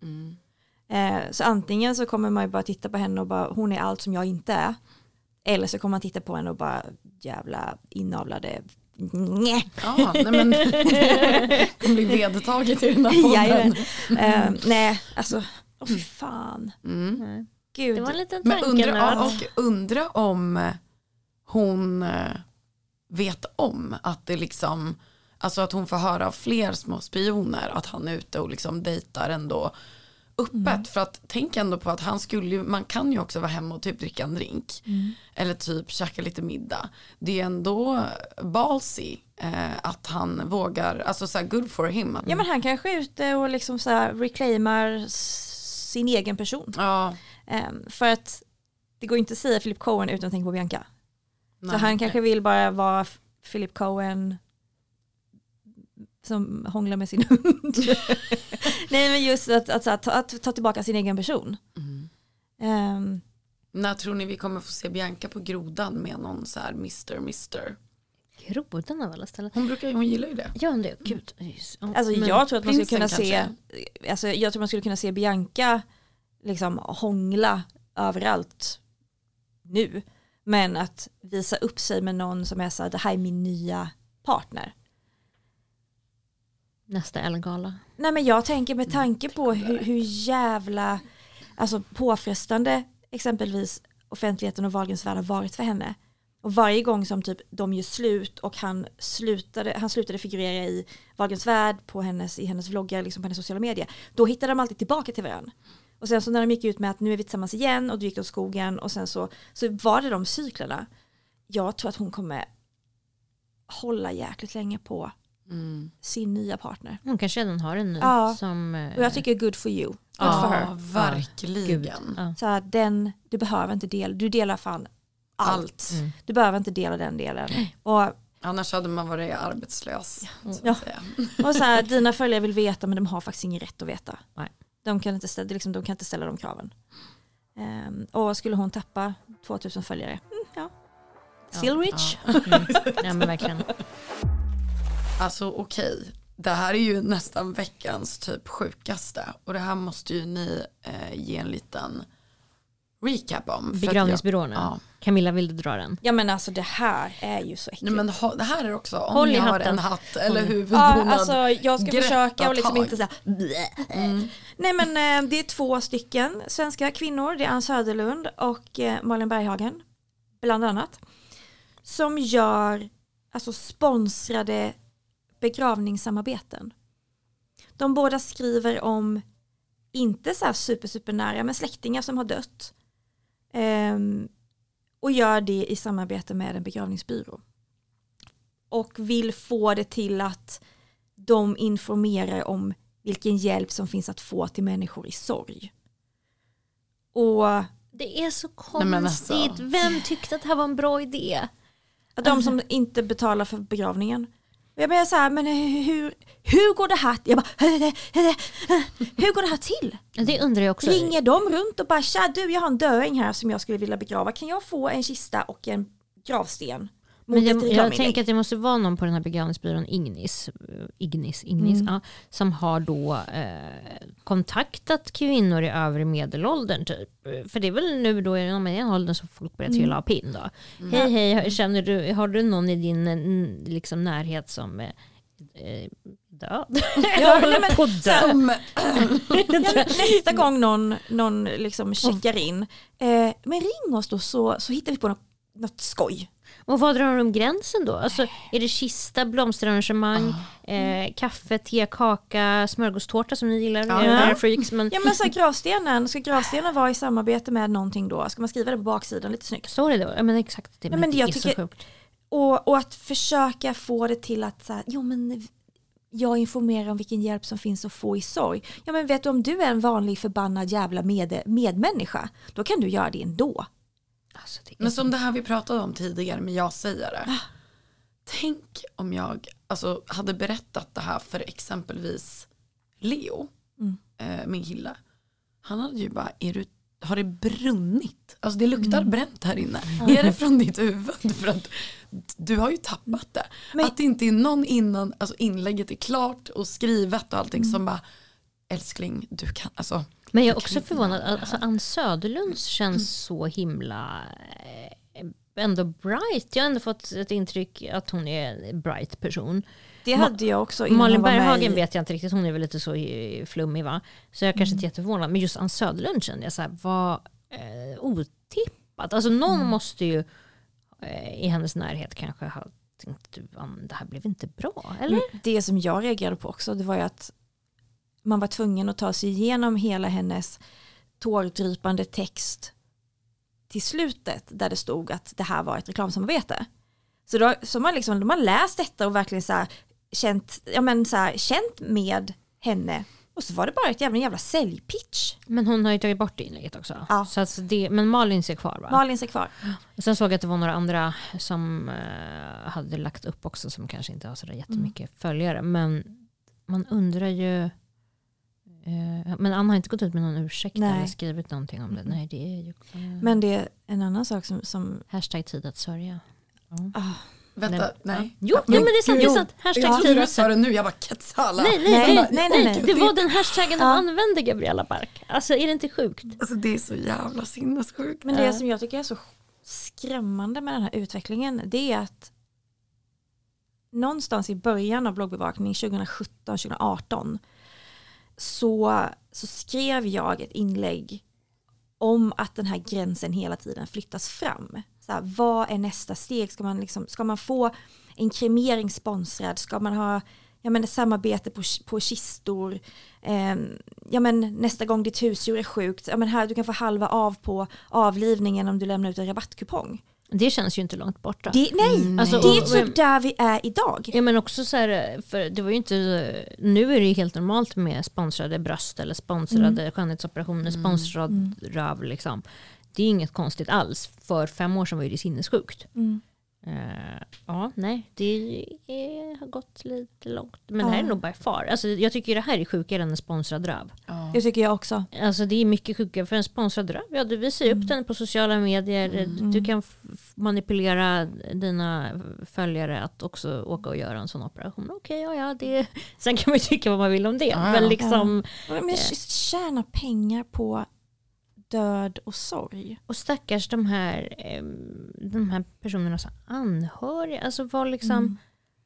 [SPEAKER 4] Så antingen så kommer man ju bara titta på henne och bara, hon är allt som jag inte är. Eller så kommer man titta på henne och bara, jävla inavlade. Nej.
[SPEAKER 5] Ja, nej men det kommer bli vedertaget i den här podden.
[SPEAKER 4] Nej, alltså, fy fan. Gud.
[SPEAKER 3] Det var en liten tanke.
[SPEAKER 5] Undra om hon vet om att det liksom, alltså att hon får höra av fler små spioner att han är ute och liksom dejtar ändå öppet. För att tänk ändå på att man kan ju också vara hemma och typ dricka en drink eller typ käka lite middag. Det är ändå ballsy att han vågar, alltså så här, good for him.
[SPEAKER 4] Ja, men han kanske är ute och liksom så här reclaimar sin egen person.
[SPEAKER 5] Ja.
[SPEAKER 4] För att det går inte att säga Philip Cohen utan att tänka på Bianca.
[SPEAKER 5] Nej,
[SPEAKER 4] så han kanske vill bara vara Philip Cohen som hånglar med sin hund. Nej, men just att ta tillbaka sin egen person.
[SPEAKER 5] När tror ni vi kommer få se Bianca på Grodan med någon så här Mr.
[SPEAKER 3] Grodan av alla ställen.
[SPEAKER 5] Hon gillar ju det.
[SPEAKER 3] Ja, det är gud.
[SPEAKER 4] Alltså jag tror att man skulle kunna se, alltså jag tror man skulle kunna se Bianca liksom hångla överallt nu, men att visa upp sig med någon som är så här, det här är min nya partner.
[SPEAKER 3] Nästa Elgala.
[SPEAKER 4] Nej, men jag tänker med tanke på hur jävla alltså påfrestande exempelvis offentligheten och Wahlgrens värld har varit för henne. Och varje gång som typ de gör slut och han slutade figurera i Wahlgrens värld i hennes vloggar, liksom på hennes sociala medier, då hittade de alltid tillbaka till varandra. Och sen så när de gick ut med att nu är vi tillsammans igen och då gick det åt skogen, och sen så var det de cyklerna. Jag tror att hon kommer hålla jäkligt länge på sin nya partner.
[SPEAKER 3] Hon kanske redan har en ny. Som,
[SPEAKER 4] och jag tycker good for you. Good for her.
[SPEAKER 5] Verkligen.
[SPEAKER 3] Ja.
[SPEAKER 4] Så här, du behöver inte du delar fan allt. Du behöver inte dela den delen. Och
[SPEAKER 5] annars hade man varit arbetslös.
[SPEAKER 4] Ja. Och så här, dina följare vill veta, men de har faktiskt ingen rätt att veta.
[SPEAKER 3] Nej.
[SPEAKER 4] De kan inte ställa de kraven. Och skulle hon tappa 2000 följare, still rich.
[SPEAKER 3] Ja, men verkligen.
[SPEAKER 5] Alltså okej. Det här är ju nästan veckans typ sjukaste. Och det här måste ju ni ge en liten recap om.
[SPEAKER 3] Begravningsbyråerna. Ja. Camilla, vill du dra den?
[SPEAKER 4] Ja, men alltså det här är ju så äckligt.
[SPEAKER 5] Nej, men det här är också om
[SPEAKER 3] håll
[SPEAKER 5] ni har
[SPEAKER 3] hatten.
[SPEAKER 5] en hatt eller huvudbonad.
[SPEAKER 4] Alltså jag ska försöka och liksom inte säga. Nej, men det är 2 stycken svenska kvinnor. Det är Ann Söderlund och Malin Berghagen bland annat, som gör alltså sponsrade begravningssamarbeten. De båda skriver om inte så här super nära, men släktingar som har dött. Och gör det i samarbete med en begravningsbyrå. Och vill få det till att de informerar om vilken hjälp som finns att få till människor i sorg. Och
[SPEAKER 3] det är så konstigt. Vem tyckte att det här var en bra idé?
[SPEAKER 4] De som inte betalar för begravningen. Jag börjar så här, men hur går det här? Jag bara, hur går det här till?
[SPEAKER 3] Det undrar jag också.
[SPEAKER 4] Ringer de runt och bara, tja du, jag har en döing här som jag skulle vilja begrava. Kan jag få en kista och en gravsten? mot ett
[SPEAKER 3] jag
[SPEAKER 4] reklaminlägg.
[SPEAKER 3] tänker att det måste vara någon på den här begravningsbyrån Ignis ja, som har då kontaktat kvinnor i övre medelåldern typ. För det är väl nu då i den åldern som folk börjar trilla av pinn då. Hej, känner du, har du någon i din liksom, närhet som död?
[SPEAKER 4] Ja, nej, men,
[SPEAKER 3] på död.
[SPEAKER 4] nästa gång någon liksom checkar in, men ring oss då så hittar vi på något skoj.
[SPEAKER 3] Och vad drar de gränsen då? Alltså, är det kista, blomsterarrangemang, kaffe, te, kaka, smörgåstårta som ni gillar? Freaks, men...
[SPEAKER 4] Ja, men så här, ska gravstenen vara i samarbete med någonting då? Ska man skriva det på baksidan lite snyggt?
[SPEAKER 3] Så är det då? Ja, men exakt. Det
[SPEAKER 4] men jag
[SPEAKER 3] är
[SPEAKER 4] tycker,
[SPEAKER 3] så sjukt.
[SPEAKER 4] Och att försöka få det till att så här, jag informerar om vilken hjälp som finns att få i sorg. Ja, men vet du, om du är en vanlig förbannad jävla medmänniska, då kan du göra det ändå.
[SPEAKER 3] Alltså, det
[SPEAKER 5] men som det här vi pratade om tidigare med jag-sägare. Tänk om jag hade berättat det här för exempelvis Leo, min kille. Han hade ju bara, har det brunnit? Alltså det luktar bränt här inne. Är det från ditt huvud? För att du har ju tappat det. Men att det inte är någon innan inlägget är klart och skrivet och allting som bara, älskling, du kan,
[SPEAKER 3] Men jag är också förvånad, Ann Söderlunds känns så himla ändå bright. Jag har ändå fått ett intryck att hon är en bright person.
[SPEAKER 4] Det hade jag också.
[SPEAKER 3] Malin Berghagen vet jag inte riktigt, hon är väl lite så flummig va? Så jag är kanske inte jätteförvånad. Men just Ann Söderlund kände jag så här, vad otippat. Alltså någon måste ju i hennes närhet kanske ha tänkt, det här blev inte bra, eller?
[SPEAKER 4] Det som jag reagerade på också, det var ju att man var tvungen att ta sig igenom hela hennes tårdrypande text till slutet där det stod att det här var ett reklamsamarbete. Så de har läst detta och verkligen så här, känt med henne. Och så var det bara ett jävla säljpitch.
[SPEAKER 3] Men hon har ju tagit bort inlägget också.
[SPEAKER 4] Ja.
[SPEAKER 3] Så att men Malin ser kvar va?
[SPEAKER 4] Malin ser kvar.
[SPEAKER 3] Och sen såg jag att det var några andra som hade lagt upp också som kanske inte har så jättemycket följare. Men man undrar ju... men Anna har inte gått ut med någon ursäkt eller skrivit någonting om det. Nej, det är ju...
[SPEAKER 4] Men det är en annan sak som...
[SPEAKER 3] Hashtag tid att sörja. Ja.
[SPEAKER 5] Vänta, nej.
[SPEAKER 3] Jo, men det är sant. Det är sant. Hashtag tid att
[SPEAKER 5] sörja. Nu, jag bara Quetzala.
[SPEAKER 3] Nej. Det var den hashtaggen de använde, Gabriella Bark. Alltså, är det inte sjukt?
[SPEAKER 5] Alltså, det är så jävla sinnessjukt.
[SPEAKER 4] Men det som jag tycker är så skrämmande med den här utvecklingen, det är att någonstans i början av bloggbevakning 2017-2018 så skrev jag ett inlägg om att den här gränsen hela tiden flyttas fram. Så här, vad är nästa steg? Ska man få en kremering sponsrad? Ska man ha ett samarbete på kistor? Nästa gång ditt husdjur är sjukt, här, du kan få halva av på avlivningen om du lämnar ut en rabattkupong.
[SPEAKER 3] Det känns ju inte långt borta.
[SPEAKER 4] Det är typ där vi är idag.
[SPEAKER 3] Ja, men också så här, för det var ju inte, nu är det ju helt normalt med sponsrade bröst eller sponsrade skönhetsoperationer, sponsrad röv liksom. Det är inget konstigt alls. För 5 år sedan var det sinnessjukt. Det har gått lite långt. Men det här är nog by far. Alltså, jag tycker det här är sjukare än en sponsrad röv.
[SPEAKER 4] Det tycker jag också.
[SPEAKER 3] Alltså, det är mycket sjukare för en sponsrad röv. Ja, du visar upp den på sociala medier. Du kan manipulera dina följare att också åka och göra en sån operation. Okej, det. Sen kan man ju tycka vad man vill om det. Men liksom...
[SPEAKER 4] Men tjäna pengar på död och sorg.
[SPEAKER 3] Och stackars de här personernas anhöriga. Alltså var liksom...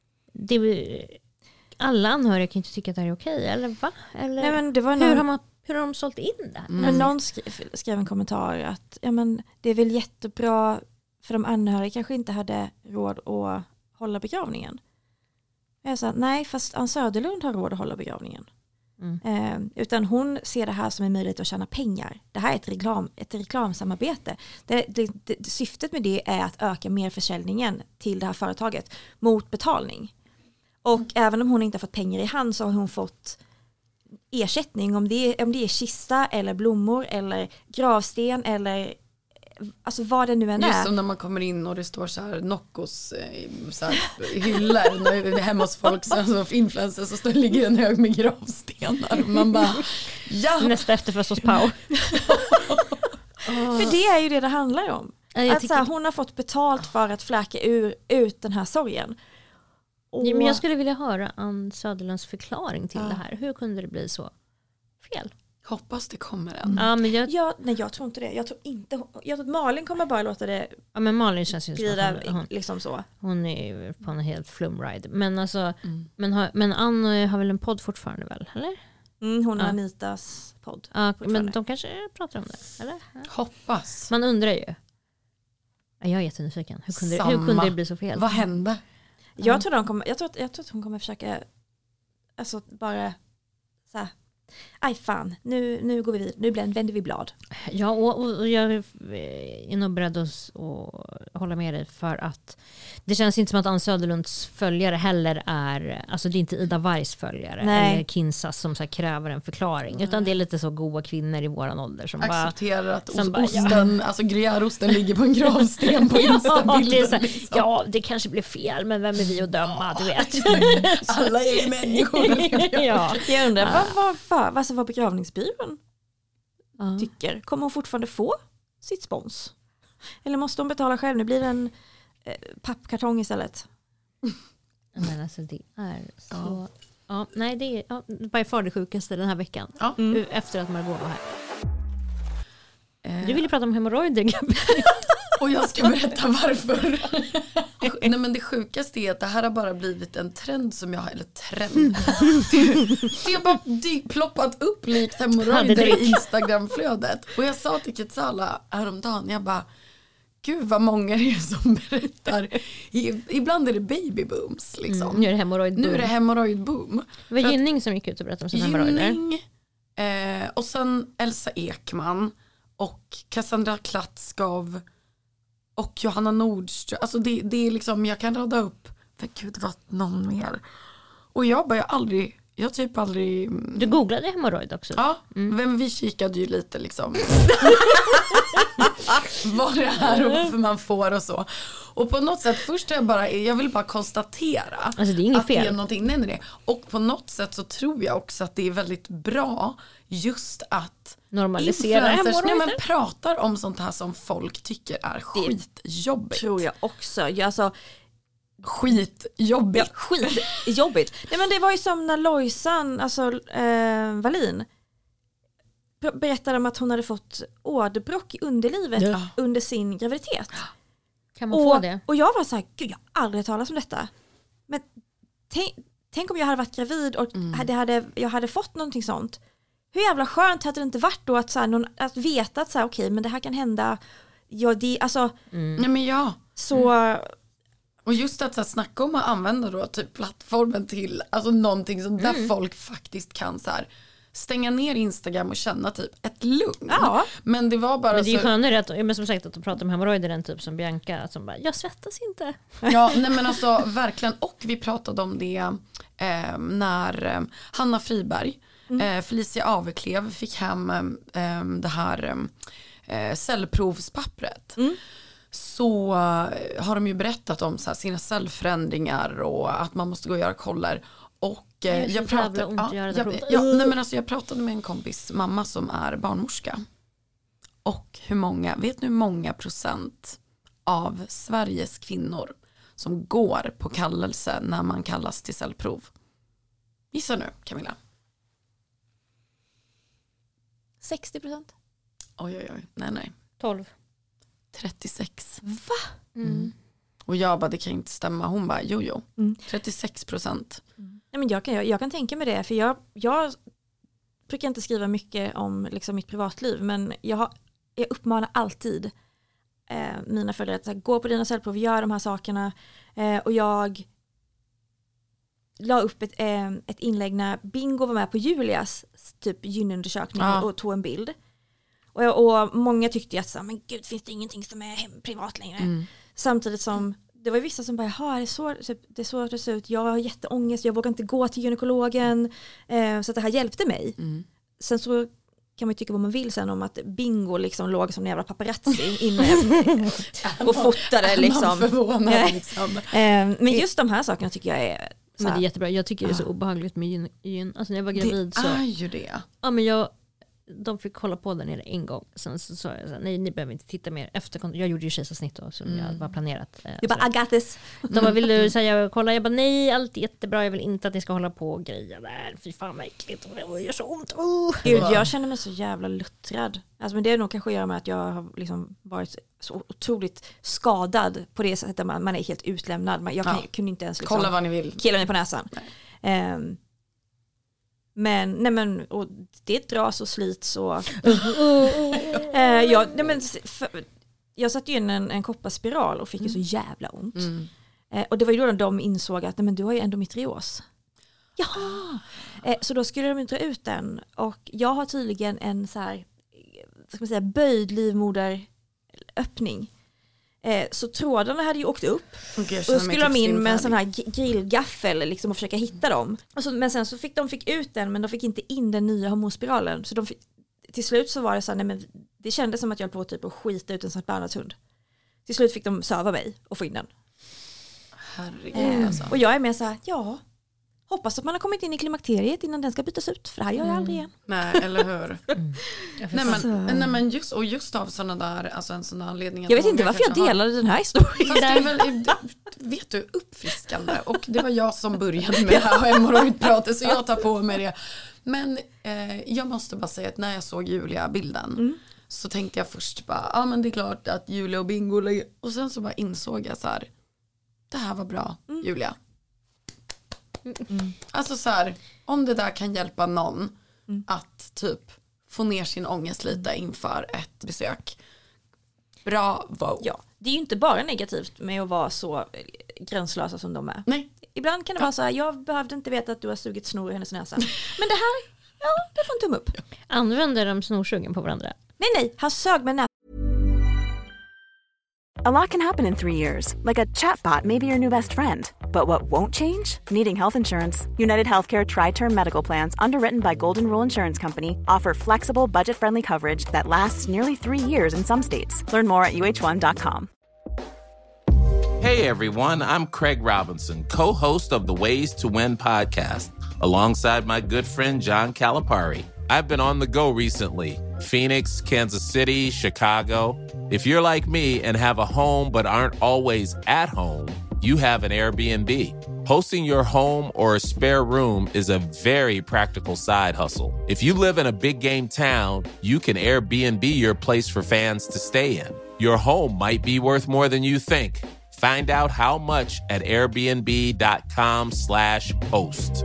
[SPEAKER 3] alla anhöriga kan inte tycka att det är okej. Eller va? Eller,
[SPEAKER 4] nej, men det var
[SPEAKER 3] hur har de sålt in det?
[SPEAKER 4] Men någon skrev en kommentar att det är väl jättebra för de anhöriga kanske inte hade råd att hålla begravningen. Jag sa nej, fast Ann Söderlund har råd att hålla begravningen. Utan hon ser det här som en möjlighet att tjäna pengar. Det här är ett reklamsamarbete. Syftet med det är att öka merförsäljningen till det här företaget mot betalning. Och även om hon inte har fått pengar i hand så har hon fått ersättning om det är kista eller blommor eller gravsten eller alltså vad det nu än är.
[SPEAKER 5] Just som när man kommer in och det står så här Noccos så här hyllor när vi är hemma hos folk som influencers så ligger en hög med gravstenar och man bara
[SPEAKER 3] nästa efterfest hos Pau.
[SPEAKER 4] För det är ju det handlar om. Att så här, hon har fått betalt för att fläka ut den här sorgen. Och...
[SPEAKER 3] Ja, men jag skulle vilja höra Ann Söderlunds förklaring till det här. Hur kunde det bli så fel?
[SPEAKER 5] Hoppas det kommer en.
[SPEAKER 3] Ja, men
[SPEAKER 4] jag tror inte det. Jag tror att Malin kommer bara låta det.
[SPEAKER 3] Ja, men Malin känns ju som att hon,
[SPEAKER 4] liksom så.
[SPEAKER 3] Hon är ju på en helt flumride. Men alltså, men Ann har väl en podd fortfarande väl, eller?
[SPEAKER 4] Hon har Anitas podd.
[SPEAKER 3] Ja, men de kanske pratar om det, eller?
[SPEAKER 5] Hoppas.
[SPEAKER 3] Man undrar ju. Jag är jättenyfiken. Hur kunde det bli så fel?
[SPEAKER 5] Vad hände?
[SPEAKER 4] Jag tror att hon kommer försöka alltså bara så här, aj fan, nu går vi vidare. Nu vänder vi blad.
[SPEAKER 3] Ja, och jag är nog beredd att hålla med dig, för att det känns inte som att Ann Söderlunds följare heller är, alltså det är inte Ida Wargs följare eller Kinsas som så här kräver en förklaring, utan det är lite så goda kvinnor i våran ålder som
[SPEAKER 5] accepterar
[SPEAKER 3] bara,
[SPEAKER 5] att osten, alltså gruyèreosten ligger på en gravsten på Instabilden.
[SPEAKER 3] Ja, det kanske blir fel, men vem är vi att döma, du vet.
[SPEAKER 5] Alla är människor.
[SPEAKER 3] Ja.
[SPEAKER 4] Jag undrar vad begravningsbyrån tycker. Kommer hon fortfarande få sitt spons? Eller måste hon betala själv? Nu blir det en pappkartong istället.
[SPEAKER 3] Men alltså det är så... Ja, nej, det är by far det sjukaste den här veckan. Ja. Efter att Margot var här. Du ville prata om hemorrojder, Gabi.
[SPEAKER 5] Och jag ska berätta varför. Nej, men det sjukaste är att det här har bara blivit en trend som jag... Eller trend. Det har bara ploppat upp likt hemorrojder i Instagramflödet. Och jag sa till Ketsala häromdagen, jag bara... Gud vad många det är som berättar. Ibland är det babybooms liksom.
[SPEAKER 3] Nu är det
[SPEAKER 5] hemorrojdboom.
[SPEAKER 3] Det var Gynning som gick ut och berättade om sina hemorrojder.
[SPEAKER 5] Gynning, och sen Elsa Ekman och Cassandra Klatskov och Johanna Nordström. Alltså det är liksom, jag kan rada upp. För gud, vad någon mer. Och jag typ aldrig...
[SPEAKER 3] Du googlade hemorrojd också?
[SPEAKER 5] Ja, men vi kikade ju lite liksom. Vad det är och varför man får och så. Och på något sätt, först jag vill bara konstatera
[SPEAKER 3] alltså det är inget fel.
[SPEAKER 5] Det är någonting, nej det. Och på något sätt så tror jag också att det är väldigt bra just att
[SPEAKER 3] normalisera hemorrojder.
[SPEAKER 5] Nej, men pratar om sånt här som folk tycker är skitjobbigt.
[SPEAKER 4] Tror jag också.
[SPEAKER 5] Skitjobbigt.
[SPEAKER 4] Ja, skitjobbigt. Nej, men det var ju som när Lojsan, alltså Wallin, berättade om att hon hade fått åderbråck i underlivet under sin graviditet.
[SPEAKER 3] Kan man få det?
[SPEAKER 4] Och jag var så här, gud, jag har aldrig talat om detta. Men tänk om jag hade varit gravid och jag hade fått någonting sånt. Hur jävla skönt hade det inte varit då att att veta att så här, okej, men det här kan hända. Ja, det alltså
[SPEAKER 5] nej, men ja.
[SPEAKER 4] Så
[SPEAKER 5] och just att så här, snacka om att använda då typ plattformen till alltså någonting som där folk faktiskt kan så här stänga ner Instagram och känna typ ett lugn. Ja. Men det var bara
[SPEAKER 3] men det är ju skönare att, som sagt, att prata om hemorrojder en typ som Bianca som bara, jag svettas inte.
[SPEAKER 5] Ja, nej men alltså verkligen. Och vi pratade om det när Hanna Friberg, Felicia Aveklev fick hem det här cellprovspappret. Så har de ju berättat om så här, sina cellförändringar och att man måste gå och göra koller. Och jag pratade med en kompis mamma som är barnmorska. Och vet ni hur många procent av Sveriges kvinnor som går på kallelse när man kallas till cellprov? Gissa nu, Camilla.
[SPEAKER 4] 60%.
[SPEAKER 5] Oj. Nej.
[SPEAKER 3] 12.
[SPEAKER 5] 36.
[SPEAKER 4] Va?
[SPEAKER 5] Och jag bara, det kan inte stämma. Hon bara, 36%.
[SPEAKER 4] Nej, men jag kan tänka mig det. För jag brukar inte skriva mycket om liksom, mitt privatliv. Men jag uppmanar alltid mina föräldrar att gå på dina cellprov, gör de här sakerna. Och jag la upp ett inlägg när Bingo var med på Julias typ gynundersökning och tog en bild. Och många tyckte att men gud, finns det ingenting som är privat längre. Samtidigt som det var vissa som bara, det är så det ser ut. Jag har jätteångest, jag vågar inte gå till gynekologen. Så att det här hjälpte mig. Sen så kan man tycka vad man vill sen om att Bingo liksom låg som en jävla paparazzi inne och fotade liksom. Men just de här sakerna tycker jag är
[SPEAKER 3] men det är jättebra. Jag tycker det är så obehagligt med gyn. Alltså när jag var gravid så...
[SPEAKER 5] Det är ju det.
[SPEAKER 3] Ja, men de fick kolla på den nere en gång. Sen så sa jag så här, nej ni behöver inte titta mer efter. Jag gjorde ju kejsarsnitt då, som jag var planerat.
[SPEAKER 4] Du bara, I got this.
[SPEAKER 3] De bara, vill du säga kolla? Jag bara, nej allt är jättebra. Jag vill inte att ni ska hålla på och greja där. Fy fan vad äckligt. Det gör så ont.
[SPEAKER 4] Gud, jag känner mig så jävla luttrad. Alltså, men det är nog kanske att göra med att jag har liksom varit så otroligt skadad på det sättet. Man är helt utlämnad. Jag kunde inte ens liksom,
[SPEAKER 5] kolla vad ni vill.
[SPEAKER 4] Killa mig på näsan. Men och det dras och slits och jag satte ju in en kopparspiral och fick ju så jävla ont. Och det var ju då de insåg att men du har ju endometrios. Jaha! Så då skulle de dra ut den och jag har tydligen en så här, ska man säga, böjd livmoderöppning. Så trådarna hade ju åkt upp och då skulle de in med en sån här grillgaffel liksom, och försöka hitta dem. Men sen så fick ut den, men de fick inte in den nya hormonspiralen. Så till slut så var det så här, nej, men det kändes som att jag höll på typ att skita ut en sån bärnadshund. Till slut fick de söva mig och få in den.
[SPEAKER 5] Herregud, alltså. Och
[SPEAKER 4] jag är med så här, hoppas att man har kommit in i klimakteriet innan den ska bytas ut, för det här gör jag aldrig igen.
[SPEAKER 5] Nej, eller hur? Nej, men just av sådana där, alltså en sån anledning.
[SPEAKER 4] Jag vet inte varför jag delade den här historien.
[SPEAKER 5] Fast det är väl, vet du, uppfriskande. Och det var jag som började med det här hemorrojdpratet, så jag tar på mig det. Men jag måste bara säga att när jag såg Julia-bilden så tänkte jag först bara, men det är klart att Julia och Bingo, och sen så bara insåg jag så här, det här var bra, Julia. Alltså så här, om det där kan hjälpa någon att typ få ner sin ångest lite inför ett besök. Bravo.
[SPEAKER 4] Ja, det är ju inte bara negativt med att vara så gränslösa som de är.
[SPEAKER 5] Nej.
[SPEAKER 4] Ibland kan det vara så här, jag behövde inte veta att du har sugit snor i hennes näsa. Men det här, det får en tumme upp.
[SPEAKER 3] Använder de snorsugen på varandra?
[SPEAKER 4] Nej, han sög med näsan.
[SPEAKER 7] A lot can happen in 3 years, like a chatbot may be your new best friend. But what won't change? Needing health insurance. United Healthcare Tri-Term Medical Plans, underwritten by Golden Rule Insurance Company, offer flexible, budget-friendly coverage that lasts nearly 3 years in some states. Learn more at uh1.com.
[SPEAKER 8] Hey everyone, I'm Craig Robinson, co-host of the Ways to Win podcast, alongside my good friend John Calipari. I've been on the go recently. Phoenix, Kansas City, Chicago. If you're like me and have a home but aren't always at home, you have an Airbnb. Hosting your home or a spare room is a very practical side hustle. If you live in a big game town, you can Airbnb your place for fans to stay in. Your home might be worth more than you think. Find out how much at airbnb.com/host.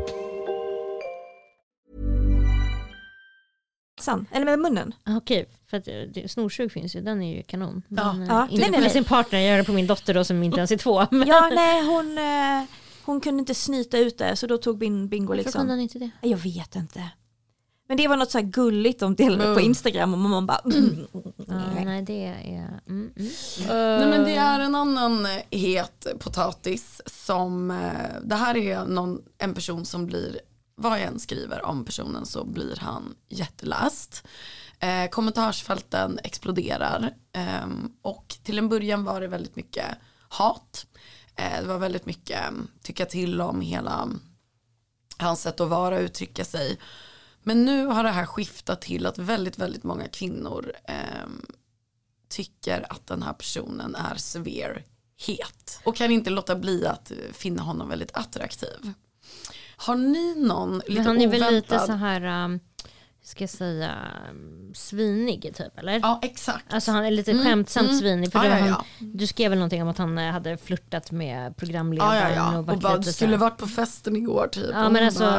[SPEAKER 4] Eller med munnen.
[SPEAKER 3] Okej, för att snorsug finns ju, den är ju kanon. Men
[SPEAKER 4] ja.
[SPEAKER 3] inte med sin partner, jag gör det på min dotter då som inte ens är 2. Men...
[SPEAKER 4] Ja, nej, hon kunde inte snyta ut det, så då tog Bingo liksom.
[SPEAKER 3] Varför kunde han inte det?
[SPEAKER 4] Jag vet inte. Men det var något så här gulligt de delade på Instagram och man bara...
[SPEAKER 3] nej, det är...
[SPEAKER 5] Nej, men det är en annan het potatis som... det här är en person som blir... Vad jag än skriver om personen så blir han jätteläst. Kommentarsfälten exploderar. Och till en början var det väldigt mycket hat. Det var väldigt mycket tycka till om hela hans sätt att vara och uttrycka sig. Men nu har det här skiftat till att väldigt, väldigt många kvinnor tycker att den här personen är severe het. Och kan inte låta bli att finna honom väldigt attraktiv. Har ni någon lite
[SPEAKER 3] han är
[SPEAKER 5] oväntad...
[SPEAKER 3] väl lite så här, ska jag säga, svinig typ, eller?
[SPEAKER 5] Ja, exakt.
[SPEAKER 3] Alltså han är lite skämtsamt svinig. För
[SPEAKER 5] Ja.
[SPEAKER 3] Du skrev väl någonting om att han hade flirtat med programledaren.
[SPEAKER 5] Och bara skulle varit på festen igår typ.
[SPEAKER 3] Ja, men alltså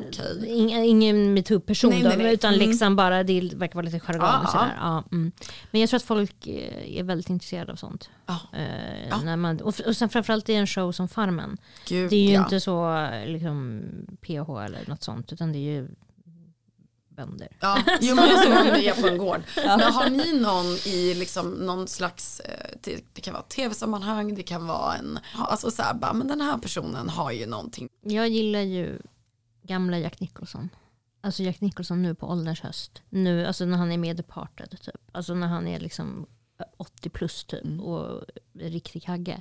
[SPEAKER 3] ingen MeToo-person
[SPEAKER 5] nej.
[SPEAKER 3] utan liksom bara, det verkar vara lite jargong och sådär. Ja, Men jag tror att folk är väldigt intresserade av sånt. När man, och sen framförallt i en show som Farmen.
[SPEAKER 5] Gud,
[SPEAKER 3] det är ju inte så liksom PH eller något sånt, utan det är ju bönder.
[SPEAKER 5] Ja, jo, men alltså man är på en gård. Men har ni någon i liksom någon slags, det kan vara tv-sammanhang, det kan vara alltså så här, bara, men den här personen har ju någonting.
[SPEAKER 3] Jag gillar ju gamla Jack Nicholson. Alltså Jack Nicholson nu på ålderns höst. Nu, alltså när han är med i Departed typ. Alltså när han är liksom 80 plus typ och riktig kagge.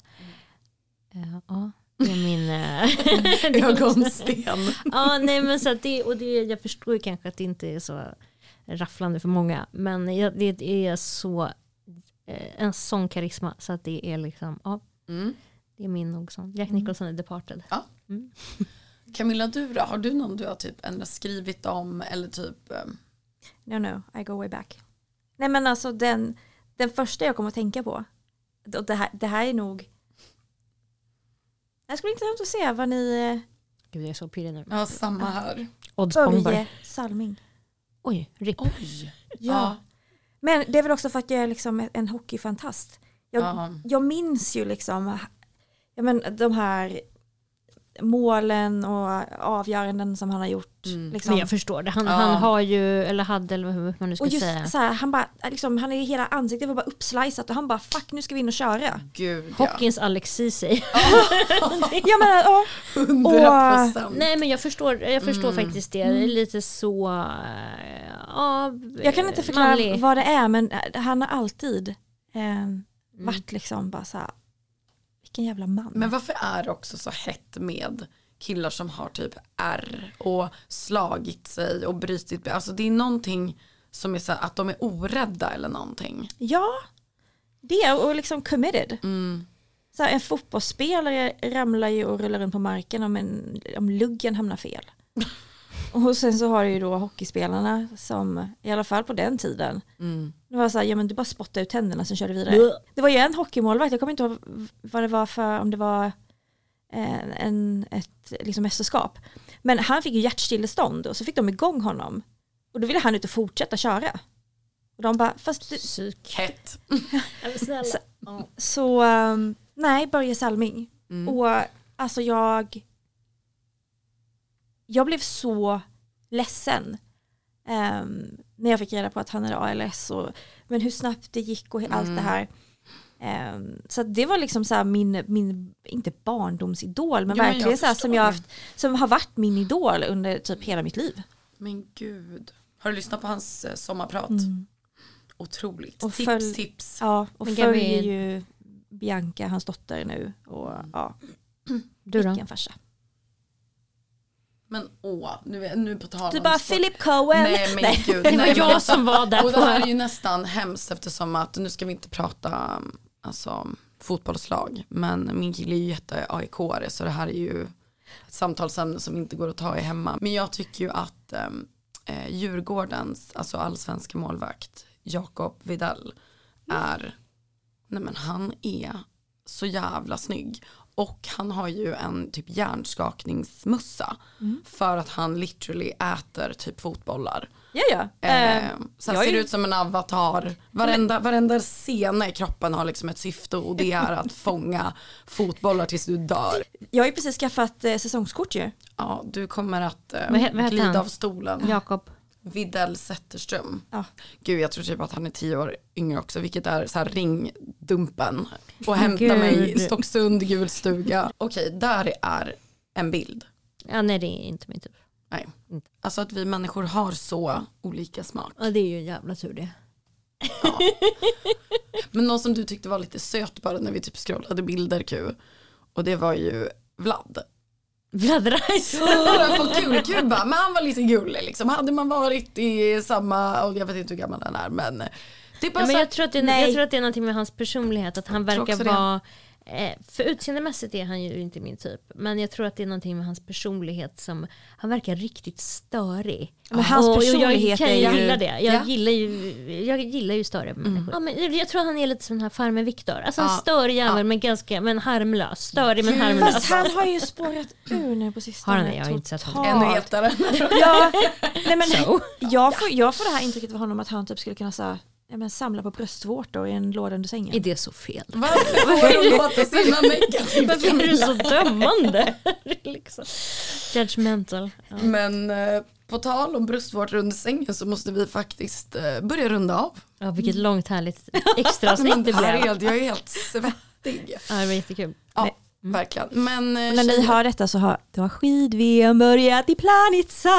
[SPEAKER 3] Ja. Det är min
[SPEAKER 5] ögonsten.
[SPEAKER 3] Ja, nej men så att det, och det, jag förstår ju kanske att det inte är så rafflande för många. Men det är så en sån karisma så att det är liksom, det är min nog sån. Jack Nicholson är Departed.
[SPEAKER 5] Ja. Camilla, du då? Har du någon du har typ ändå skrivit om eller typ...
[SPEAKER 4] No, I go way back. Nej men alltså den första jag kommer att tänka på, och det här är nog... Jag skulle inte ha att se vad ni...
[SPEAKER 3] Gud, jag är så pirrig nu.
[SPEAKER 5] Ja, samma här.
[SPEAKER 4] Börje Salming.
[SPEAKER 3] Oj, RIP.
[SPEAKER 5] Oj.
[SPEAKER 4] Ja. Men det är väl också för att jag är liksom en hockeyfantast. Jag minns ju liksom de här målen och avgöranden som han har gjort. Liksom.
[SPEAKER 3] Men jag förstår det. Han har ju, eller hade, eller hur man nu ska
[SPEAKER 4] och just
[SPEAKER 3] säga.
[SPEAKER 4] Så här, han bara, liksom, han är hela ansiktet var bara uppslicat och han bara, fuck, nu ska vi in och köra.
[SPEAKER 5] Gud,
[SPEAKER 3] Hockeyns Alex Ceesay.
[SPEAKER 4] Jag menar,
[SPEAKER 5] 100%.
[SPEAKER 3] Nej, men jag förstår faktiskt det. Det är lite så...
[SPEAKER 4] jag kan inte förklara vad det är, men han har alltid varit liksom bara så här, vilken jävla man.
[SPEAKER 5] Men varför är det också så hett med killar som har typ R och slagit sig och brytit? Alltså det är någonting som är så här, att de är orädda eller någonting.
[SPEAKER 4] Ja, det och liksom committed. Så här, en fotbollsspelare ramlar ju och rullar runt på marken om luggen hamnar fel. Och sen så har du ju då hockeyspelarna som i alla fall på den tiden det var så här, ja men du bara spottade ut tänderna sen körde vidare. Det var ju en hockeymålvakt, jag kommer inte ihåg vad det var för, om det var ett liksom mästerskap. Men han fick ju hjärtstillestånd och så fick de igång honom. Och då ville han inte fortsätta köra. Och de bara, fast du...
[SPEAKER 5] Psykhett.
[SPEAKER 4] Så nej, Börje Salming. Och alltså jag blev så ledsen när jag fick reda på att han är ALS men hur snabbt det gick och allt det här. Så det var liksom så här min inte barndomsidol men verkligen så här som har varit min idol under typ hela mitt liv.
[SPEAKER 5] Men gud. Har du lyssnat på hans sommarprat? Otroligt.
[SPEAKER 4] Och
[SPEAKER 5] tips.
[SPEAKER 4] Ja, och följer ju Bianca, hans dotter nu och
[SPEAKER 3] Du då?
[SPEAKER 4] Vilken farsa.
[SPEAKER 5] Men nu på tal om...
[SPEAKER 4] Du bara Philip Cohen.
[SPEAKER 5] Nej men gud.
[SPEAKER 3] Det var jag som var där.
[SPEAKER 5] Och det här är ju nästan hemskt eftersom att nu ska vi inte prata alltså fotbollslag. Men min kille är ju jätte-AIK-are så det här är ju ett samtalsämne som inte går att ta i hemma. Men jag tycker ju att Djurgårdens, alltså allsvenska målvakt Jakob Widell han är så jävla snygg. Och han har ju en typ hjärnskakningsmussa för att han literally äter typ fotbollar.
[SPEAKER 4] Ja.
[SPEAKER 5] Så han ser ut som en avatar. Varenda sena i kroppen har liksom ett syfte och det är att fånga fotbollar tills du dör.
[SPEAKER 4] Jag har ju precis skaffat säsongskort ju.
[SPEAKER 5] Ja, du kommer att
[SPEAKER 3] vad
[SPEAKER 5] glida av stolen.
[SPEAKER 3] Jakob
[SPEAKER 5] Widell Zetterström.
[SPEAKER 4] Ja.
[SPEAKER 5] Gud, jag tror typ att han är 10 år yngre också. Vilket är så här ringdumpen. Och hämta mig i Stocksund, gul stuga. Okej, där är en bild.
[SPEAKER 3] Ja, nej, det är inte min typ.
[SPEAKER 5] Nej. Alltså att vi människor har så olika smak.
[SPEAKER 3] Ja, det är ju en jävla tur det.
[SPEAKER 5] Ja. Men någon som du tyckte var lite söt bara när vi typ scrollade bilder Q. Och det var ju Vlad.
[SPEAKER 3] Vlad Reis.
[SPEAKER 5] På Kuba. Men han var lite gullig liksom. Hade man varit i samma, och jag vet inte hur gammal han är, men det är bara
[SPEAKER 3] jag tror att det är någonting med hans personlighet att han verkar vara för utseendemässigt är han ju inte min typ, men jag tror att det är någonting med hans personlighet som han verkar riktigt störig.
[SPEAKER 4] Men hans personlighet
[SPEAKER 3] jag
[SPEAKER 4] är ju...
[SPEAKER 3] gillar det. Jag gillar ju störiga människor. Ja, men jag tror att han är lite som den här farmen Viktor. Alltså en störig jävel men harmlös. Störig men harmlös.
[SPEAKER 4] Fast han har ju spårat ur nu på sistone.
[SPEAKER 3] Har han det? Jag har inte sett honom.
[SPEAKER 5] Ännu hetare.
[SPEAKER 4] Ja, nej men jag får det här intrycket av honom att han typ skulle kunna säga samla på bröstvårtor i en låda under sängen.
[SPEAKER 3] Är det så fel?
[SPEAKER 5] Varför du låta sina negativt?
[SPEAKER 3] Varför är du så dömande? Liksom. Judgmental. Ja.
[SPEAKER 5] Men på tal om bröstvårtor under sängen så måste vi faktiskt börja runda av.
[SPEAKER 3] Ja, vilket långt härligt extra snitt det blev.
[SPEAKER 5] Jag är helt svettig.
[SPEAKER 3] Ja, det var jättekul.
[SPEAKER 5] Ja, verkligen. Men
[SPEAKER 4] när ni hör detta så har skid-VM börjat i Planica.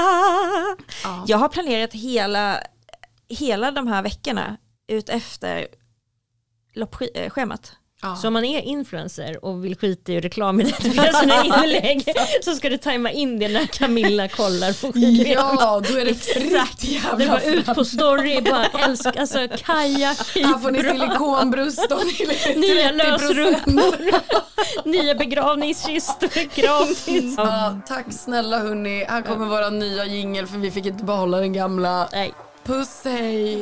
[SPEAKER 4] Ja. Jag har planerat hela de här veckorna ut efter loppschemat.
[SPEAKER 3] Så om man är influencer och vill skita i reklam i sina inlägg så ska du tajma in det när Camilla kollar på skidor.
[SPEAKER 5] Ja, då är det fritt jävla.
[SPEAKER 3] Det var ut på story, bara älskar, alltså kajak,
[SPEAKER 5] här får ni silikonbröst och
[SPEAKER 3] nya lösrumpor, nya begravningskistor gratis.
[SPEAKER 5] Ja, tack snälla hörni. Här kommer våra nya jingle för vi fick inte behålla den gamla.
[SPEAKER 3] Nej.
[SPEAKER 5] Puss, hej.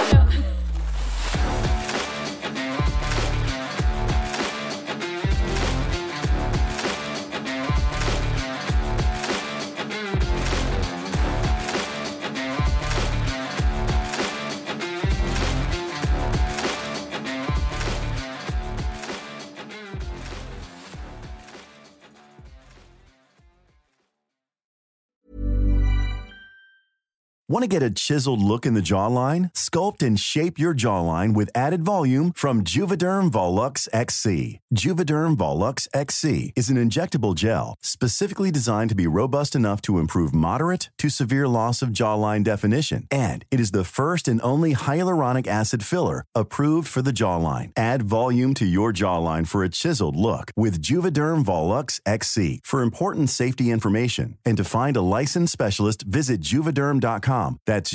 [SPEAKER 2] Want to get a chiseled look in the jawline? Sculpt and shape your jawline with added volume from Juvederm Volux XC. Juvederm Volux XC is an injectable gel specifically designed to be robust enough to improve moderate to severe loss of jawline definition. And it is the first and only hyaluronic acid filler approved for the jawline. Add volume to your jawline for a chiseled look with Juvederm Volux XC. For important safety information and to find a licensed specialist, visit juvederm.com. That's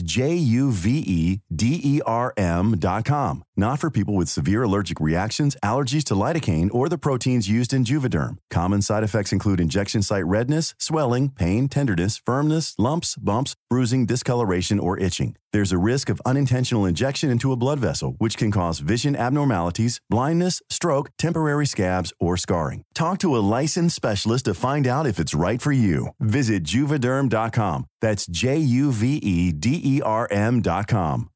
[SPEAKER 2] JUVEDERM.com. Not for people with severe allergic reactions, allergies to lidocaine, or the proteins used in Juvederm. Common side effects include injection site redness, swelling, pain, tenderness, firmness, lumps, bumps, bruising, discoloration, or itching. There's a risk of unintentional injection into a blood vessel, which can cause vision abnormalities, blindness, stroke, temporary scabs, or scarring. Talk to a licensed specialist to find out if it's right for you. Visit Juvederm.com. That's JUVEDERM.com.